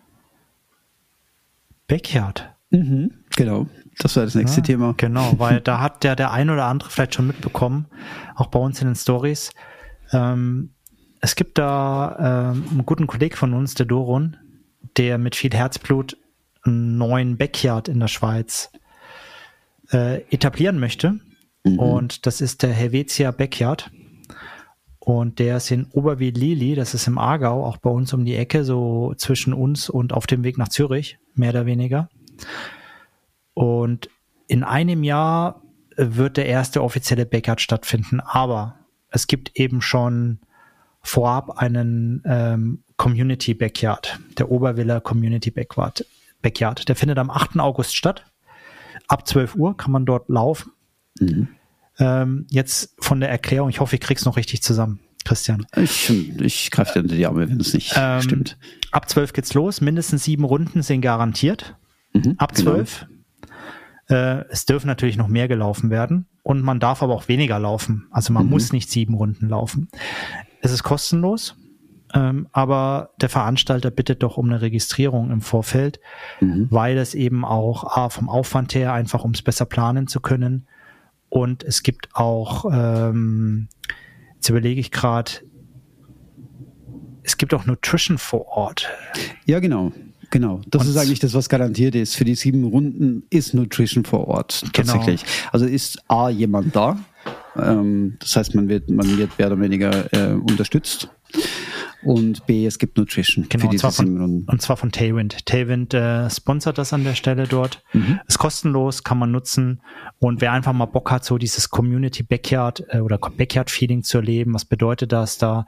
Backyard. Genau, das war das nächste Thema. Genau, weil da hat der ein oder andere vielleicht schon mitbekommen, auch bei uns in den Stories. Es gibt da einen guten Kollegen von uns, der Doron, der mit viel Herzblut einen neuen Backyard in der Schweiz etablieren möchte. Und das ist der Helvetia Backyard. Und der ist in Oberwil-Lili, das ist im Aargau, auch bei uns um die Ecke, so zwischen uns und auf dem Weg nach Zürich, mehr oder weniger. Und in einem Jahr wird der erste offizielle Backyard stattfinden, aber es gibt eben schon vorab einen Community Backyard, der Oberwiller Community Backyard. Der findet am 8. August statt. Ab 12 Uhr kann man dort laufen. Jetzt von der Erklärung, ich hoffe, ich krieg's noch richtig zusammen, Christian. Ich greife dir unter die Arme, wenn es nicht stimmt. Ab 12 geht's los, mindestens 7 Runden sind garantiert. Ab 12. Genau. Es dürfen natürlich noch mehr gelaufen werden und man darf aber auch weniger laufen. Also man muss nicht 7 Runden laufen. Es ist kostenlos, aber der Veranstalter bittet doch um eine Registrierung im Vorfeld, weil es eben auch vom Aufwand her einfach, um es besser planen zu können. Und es gibt auch, jetzt überlege ich gerade, es gibt auch Nutrition vor Ort. Ja, genau. Das ist eigentlich das, was garantiert ist. Für die 7 Runden ist Nutrition vor Ort tatsächlich. Genau. Also ist A, jemand da. Das heißt, man wird mehr oder weniger unterstützt. Und B, es gibt Nutrition für diese 7 Runden. Und zwar von Tailwind. Tailwind sponsert das an der Stelle dort. Ist kostenlos, kann man nutzen. Und wer einfach mal Bock hat, so dieses Community Backyard oder Backyard-Feeling zu erleben, was bedeutet das, da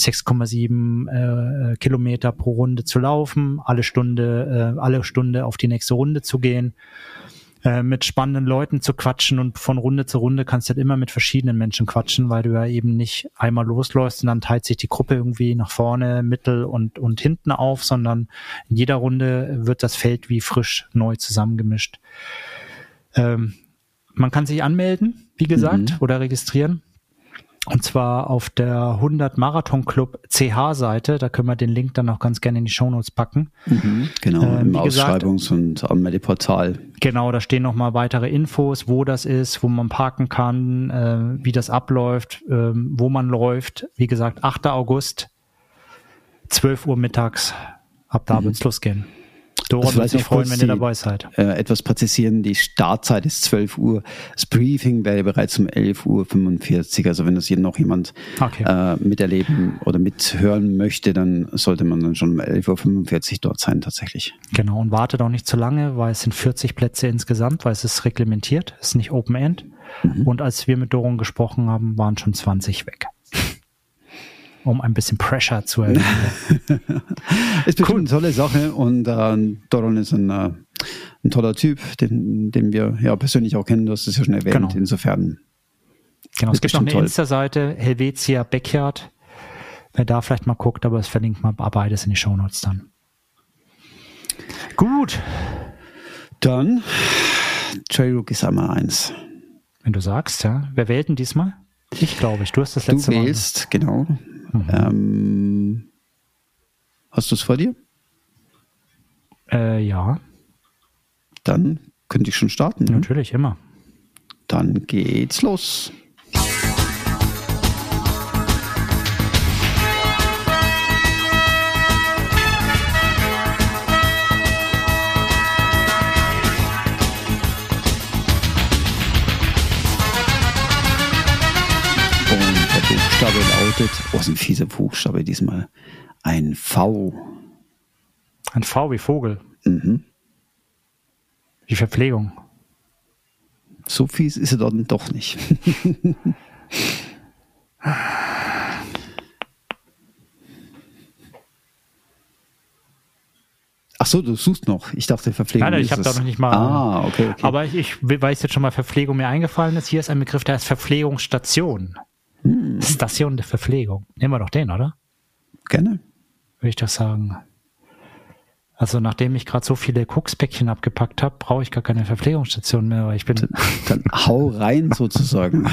6,7 Kilometer pro Runde zu laufen, alle Stunde auf die nächste Runde zu gehen, mit spannenden Leuten zu quatschen und von Runde zu Runde kannst du halt immer mit verschiedenen Menschen quatschen, weil du ja eben nicht einmal losläufst und dann teilt sich die Gruppe irgendwie nach vorne, mittel und hinten auf, sondern in jeder Runde wird das Feld wie frisch neu zusammengemischt. Man kann sich anmelden, wie gesagt, oder registrieren. Und zwar auf der 100 Marathon Club CH-Seite, da können wir den Link dann auch ganz gerne in die Shownotes packen. Genau, im Ausschreibungs- und Anmeldeportal. Genau, da stehen nochmal weitere Infos, wo das ist, wo man parken kann, wie das abläuft, wo man läuft. Wie gesagt, 8. August, 12 Uhr mittags, ab da wird's losgehen. Doron würde sich freuen, wenn ihr dabei seid. Etwas präzisieren, die Startzeit ist 12 Uhr. Das Briefing wäre bereits um 11:45 Uhr. Also wenn das hier noch jemand miterleben oder mithören möchte, dann sollte man dann schon um 11:45 Uhr dort sein tatsächlich. Genau, und wartet auch nicht zu lange, weil es sind 40 Plätze insgesamt, weil es ist reglementiert, es ist nicht Open End. Und als wir mit Doron gesprochen haben, waren schon 20 weg. Um ein bisschen Pressure zu erhöhen. Ist bestimmt eine tolle Sache und Doron ist ein toller Typ, den wir ja persönlich auch kennen, du hast es ja schon erwähnt, genau. Insofern. Genau, es gibt noch eine Insta-Seite, Helvetia Backyard, wer da vielleicht mal guckt, aber es verlinkt mal beides in die Shownotes dann. Gut. Dann Trail Rookies einmal 1. Wenn du sagst, ja. Wer wählt denn diesmal? Ich glaube, du hast das letzte Mal. Du wählst, genau. Hast du es vor dir? Ja. Dann könnte ich schon starten. Ne? Natürlich, immer. Dann geht's los. Buchstabe lautet, ist ein fieser Buchstabe diesmal, ein V. Ein V wie Vogel. Mhm. Wie Verpflegung. So fies ist er dann doch nicht. Ach so, du suchst noch. Ich dachte, Verpflegung. Nein, ich habe da noch nicht mal. Okay. Aber ich weiß jetzt schon mal, Verpflegung mir eingefallen ist. Hier ist ein Begriff, der heißt Verpflegungsstation. Station der Verpflegung. Nehmen wir doch den, oder? Gerne. Würde ich doch sagen. Also nachdem ich gerade so viele Kokspäckchen abgepackt habe, brauche ich gar keine Verpflegungsstation mehr, weil ich bin... Dann hau rein sozusagen.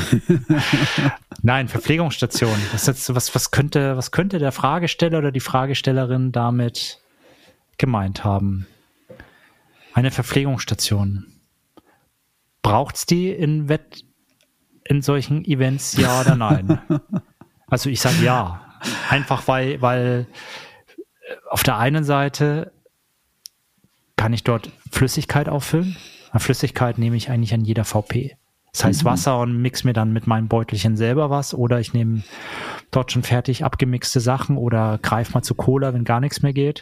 Nein, Verpflegungsstation. Was könnte der Fragesteller oder die Fragestellerin damit gemeint haben? Eine Verpflegungsstation. Braucht's die in solchen Events, ja oder nein? Also ich sage ja. Einfach weil auf der einen Seite kann ich dort Flüssigkeit auffüllen. Flüssigkeit nehme ich eigentlich an jeder VP. Das heißt Wasser und mix mir dann mit meinem Beutelchen selber was oder ich nehme dort schon fertig abgemixte Sachen oder greife mal zu Cola, wenn gar nichts mehr geht.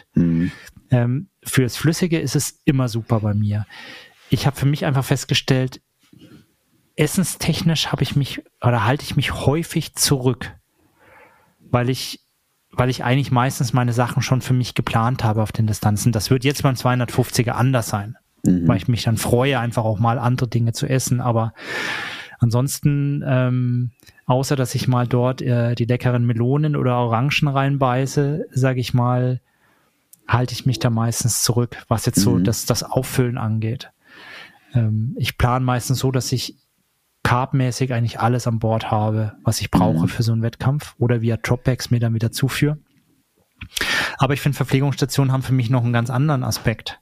Fürs Flüssige ist es immer super bei mir. Ich habe für mich einfach festgestellt, essenstechnisch halte ich mich häufig zurück, weil ich eigentlich meistens meine Sachen schon für mich geplant habe auf den Distanzen. Das wird jetzt beim 250er anders sein, weil ich mich dann freue, einfach auch mal andere Dinge zu essen. Aber ansonsten, außer dass ich mal dort die leckeren Melonen oder Orangen reinbeiße, sage ich mal, halte ich mich da meistens zurück, was jetzt so das Auffüllen angeht. Ich plane meistens so, dass ich carbmäßig eigentlich alles an Bord habe, was ich brauche für so einen Wettkampf oder via Dropbacks mir dann wieder zuführe. Aber ich finde, Verpflegungsstationen haben für mich noch einen ganz anderen Aspekt.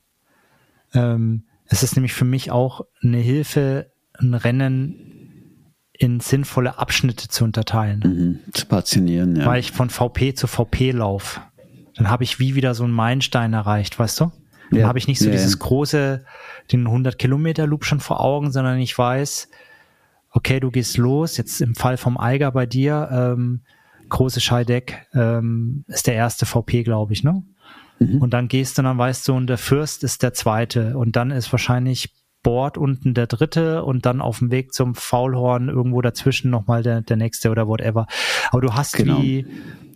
Es ist nämlich für mich auch eine Hilfe, ein Rennen in sinnvolle Abschnitte zu unterteilen. Zu portionieren, ja. Weil ich von VP zu VP laufe. Dann habe ich wieder so einen Meilenstein erreicht, weißt du? Dann habe ich nicht so dieses große, den 100-Kilometer-Loop schon vor Augen, sondern ich weiß, okay, du gehst los, jetzt im Fall vom Eiger bei dir, große Scheideck ist der erste VP, glaube ich, ne? Und dann gehst du, dann weißt du, und der Fürst ist der zweite und dann ist wahrscheinlich Bord unten der dritte und dann auf dem Weg zum Faulhorn irgendwo dazwischen nochmal der nächste oder whatever. Aber du hast wie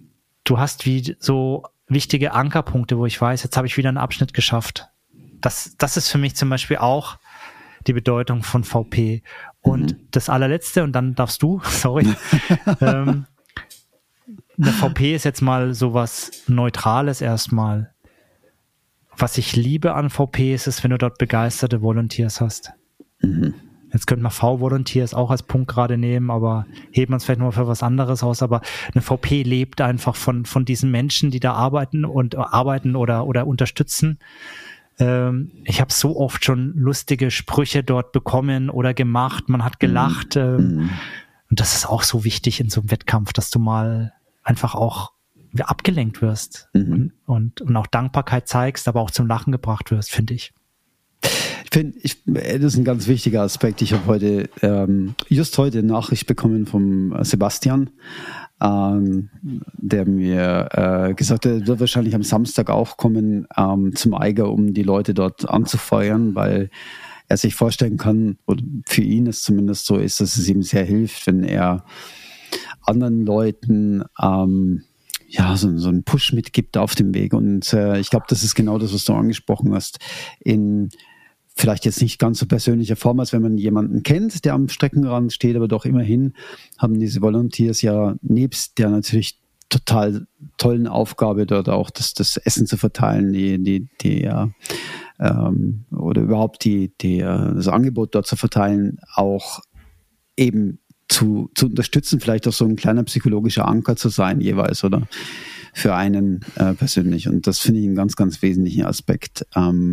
so wichtige Ankerpunkte, wo ich weiß, jetzt habe ich wieder einen Abschnitt geschafft. Das ist für mich zum Beispiel auch die Bedeutung von VP. Und das allerletzte, und dann darfst du, sorry, eine VP ist jetzt mal sowas Neutrales erstmal. Was ich liebe an VP ist, wenn du dort begeisterte Volunteers hast. Jetzt könnte man V-Volunteers auch als Punkt gerade nehmen, aber heben wir uns vielleicht nur für was anderes aus. Aber eine VP lebt einfach von diesen Menschen, die da arbeiten oder unterstützen. Ich habe so oft schon lustige Sprüche dort bekommen oder gemacht. Man hat gelacht. Und das ist auch so wichtig in so einem Wettkampf, dass du mal einfach auch abgelenkt wirst und auch Dankbarkeit zeigst, aber auch zum Lachen gebracht wirst, finde ich. Das ist ein ganz wichtiger Aspekt. Ich habe just heute eine Nachricht bekommen vom Sebastian, der mir gesagt hat, er wird wahrscheinlich am Samstag auch kommen zum Eiger, um die Leute dort anzufeuern, weil er sich vorstellen kann, oder für ihn es zumindest so ist, dass es ihm sehr hilft, wenn er anderen Leuten so einen Push mitgibt auf dem Weg. Und ich glaube, das ist genau das, was du angesprochen hast, in vielleicht jetzt nicht ganz so persönlicher Form, als wenn man jemanden kennt, der am Streckenrand steht, aber doch immerhin haben diese Volunteers ja nebst der natürlich total tollen Aufgabe, dort auch das Essen zu verteilen, oder überhaupt das Angebot dort zu verteilen, auch eben zu unterstützen, vielleicht auch so ein kleiner psychologischer Anker zu sein jeweils, oder für einen persönlich. Und das finde ich einen ganz, ganz wesentlichen Aspekt.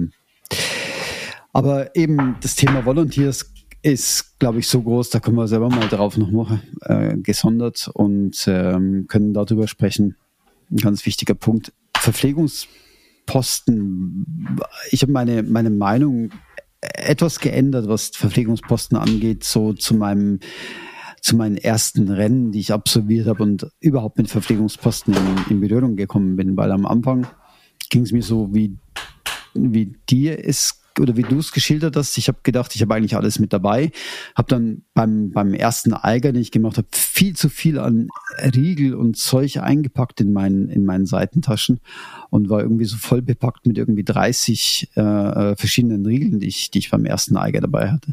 Aber eben das Thema Volunteers ist, glaube ich, so groß, da können wir selber mal drauf noch mal gesondert und können darüber sprechen. Ein ganz wichtiger Punkt. Verpflegungsposten. Ich habe meine Meinung etwas geändert, was Verpflegungsposten angeht, so zu meinen ersten Rennen, die ich absolviert habe und überhaupt mit Verpflegungsposten in Berührung gekommen bin, weil am Anfang ging es mir so, wie dir ist oder wie du es geschildert hast. Ich habe gedacht, ich habe eigentlich alles mit dabei. Habe dann beim ersten Eiger, den ich gemacht habe, viel zu viel an Riegel und Zeug eingepackt in meinen Seitentaschen und war irgendwie so voll bepackt mit irgendwie 30 verschiedenen Riegeln, die ich beim ersten Eiger dabei hatte.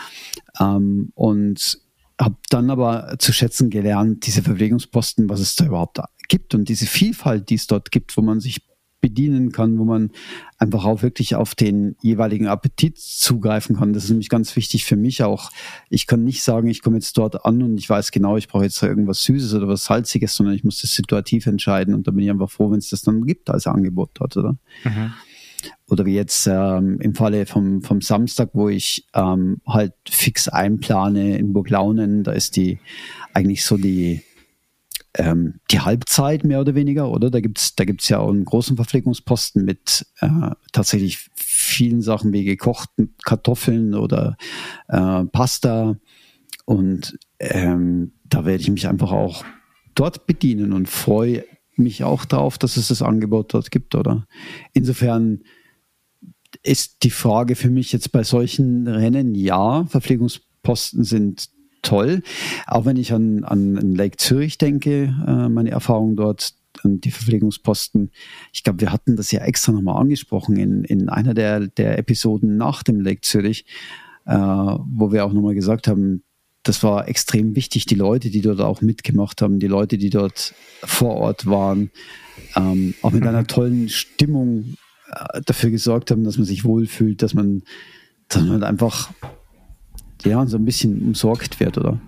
Und habe dann aber zu schätzen gelernt, diese Verpflegungsposten, was es da überhaupt gibt und diese Vielfalt, die es dort gibt, wo man sich bedienen kann, wo man einfach auch wirklich auf den jeweiligen Appetit zugreifen kann. Das ist nämlich ganz wichtig für mich auch. Ich kann nicht sagen, ich komme jetzt dort an und ich weiß genau, ich brauche jetzt irgendwas Süßes oder was Salziges, sondern ich muss das situativ entscheiden und da bin ich einfach froh, wenn es das dann gibt als Angebot dort, oder? Mhm. Oder wie jetzt im Falle vom Samstag, wo ich halt fix einplane in Burglaunen, da ist eigentlich so die Halbzeit mehr oder weniger, oder? Da gibt's ja auch einen großen Verpflegungsposten mit tatsächlich vielen Sachen wie gekochten Kartoffeln oder Pasta und da werde ich mich einfach auch dort bedienen und freue mich auch drauf, dass es das Angebot dort gibt, oder? Insofern ist die Frage für mich jetzt bei solchen Rennen, ja, Verpflegungsposten sind toll. Auch wenn ich an Lake Zürich denke, meine Erfahrung dort, an die Verpflegungsposten. Ich glaube, wir hatten das ja extra nochmal angesprochen in einer der Episoden nach dem Lake Zürich, wo wir auch nochmal gesagt haben, das war extrem wichtig, die Leute, die dort auch mitgemacht haben, die Leute, die dort vor Ort waren, auch mit einer tollen Stimmung dafür gesorgt haben, dass man sich wohlfühlt, dass man einfach so ein bisschen umsorgt wird, oder?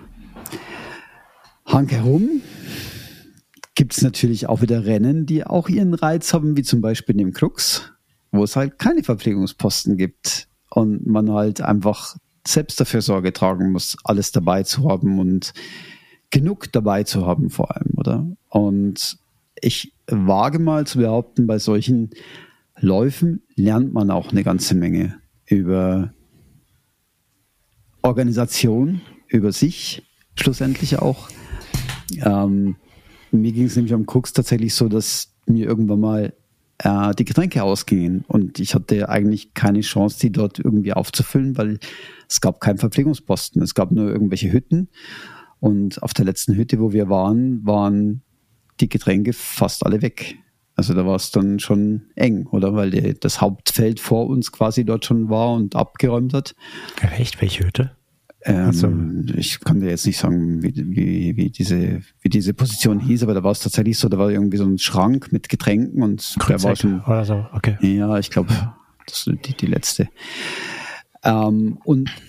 Handherum gibt es natürlich auch wieder Rennen, die auch ihren Reiz haben, wie zum Beispiel in dem Crux, wo es halt keine Verpflegungsposten gibt und man halt einfach selbst dafür Sorge tragen muss, alles dabei zu haben und genug dabei zu haben vor allem, oder? Und ich wage mal zu behaupten, bei solchen Läufen lernt man auch eine ganze Menge über Organisation, über sich schlussendlich auch. Mir ging es nämlich am Crux tatsächlich so, dass mir irgendwann mal die Getränke ausgingen und ich hatte eigentlich keine Chance, die dort irgendwie aufzufüllen, weil es gab keinen Verpflegungsposten. Es gab nur irgendwelche Hütten und auf der letzten Hütte, wo wir waren die Getränke fast alle weg. Also da war es dann schon eng, oder? Weil das Hauptfeld vor uns quasi dort schon war und abgeräumt hat. Echt? Welche Hütte? Ich kann dir jetzt nicht sagen, wie diese Position hieß, aber da war es tatsächlich so, da war irgendwie so ein Schrank mit Getränken und der war schon, oder so, okay. Ja, ich glaube, das ist die letzte. Man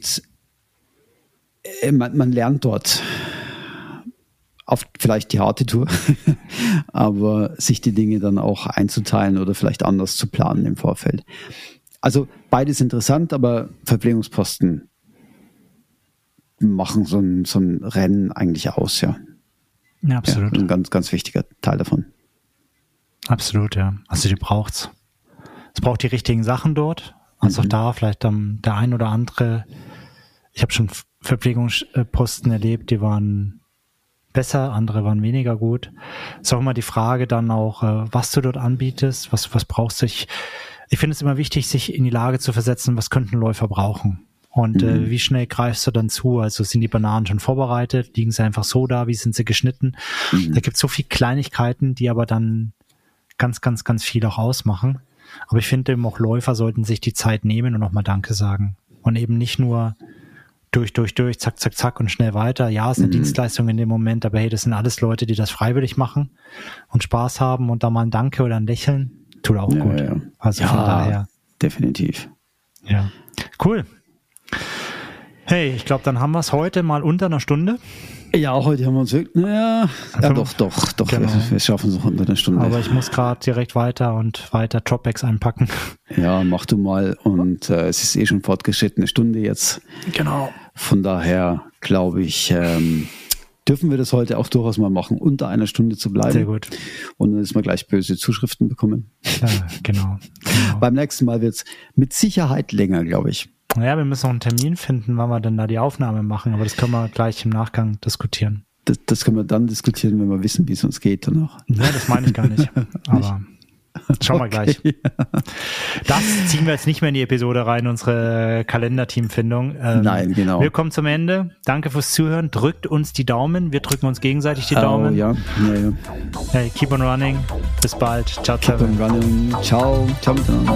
lernt dort auf vielleicht die harte Tour, aber sich die Dinge dann auch einzuteilen oder vielleicht anders zu planen im Vorfeld. Also beides interessant, aber Verpflegungsposten machen so ein Rennen eigentlich aus, ja. Ja, absolut. Ja, ein ganz, ganz wichtiger Teil davon. Absolut, ja. Also die braucht's. Es braucht die richtigen Sachen dort. Also auch da vielleicht der ein oder andere. Ich habe schon Verpflegungsposten erlebt, die waren besser, andere waren weniger gut. Ist auch immer die Frage dann auch, was du dort anbietest, was brauchst du. Ich finde es immer wichtig, sich in die Lage zu versetzen, was könnten Läufer brauchen. Und wie schnell greifst du dann zu? Also sind die Bananen schon vorbereitet? Liegen sie einfach so da? Wie sind sie geschnitten? Da gibt es so viele Kleinigkeiten, die aber dann ganz, ganz, ganz viel auch ausmachen. Aber ich finde eben auch Läufer sollten sich die Zeit nehmen und nochmal Danke sagen. Und eben nicht nur durch, zack, zack, zack und schnell weiter. Ja, es ist eine Dienstleistung in dem Moment, aber hey, das sind alles Leute, die das freiwillig machen und Spaß haben und da mal ein Danke oder ein Lächeln tut auch gut. Ja. Also von daher. Definitiv. Ja, cool. Hey, ich glaube, dann haben wir es heute mal unter einer Stunde. Ja, heute haben wir uns wirklich, doch, genau. Wir schaffen es noch unter einer Stunde. Aber ich muss gerade direkt weiter Dropbacks einpacken. Ja, mach du mal und es ist schon fortgeschrittene Stunde jetzt. Genau. Von daher glaube ich, dürfen wir das heute auch durchaus mal machen, unter einer Stunde zu bleiben. Sehr gut. Und dann ist man gleich böse Zuschriften bekommen. Ja, genau. Beim nächsten Mal wird es mit Sicherheit länger, glaube ich. Ja, wir müssen noch einen Termin finden, wann wir denn da die Aufnahme machen, aber das können wir gleich im Nachgang diskutieren. Das können wir dann diskutieren, wenn wir wissen, wie es uns geht danach. Ja, das meine ich gar nicht. Aber schauen wir gleich. Das ziehen wir jetzt nicht mehr in die Episode rein, unsere Kalenderteamfindung. Nein, genau. Wir kommen zum Ende. Danke fürs Zuhören. Drückt uns die Daumen. Wir drücken uns gegenseitig die Daumen. Ja. Hey, keep on running. Bis bald. Ciao, keep on running. Ciao. Ciao miteinander.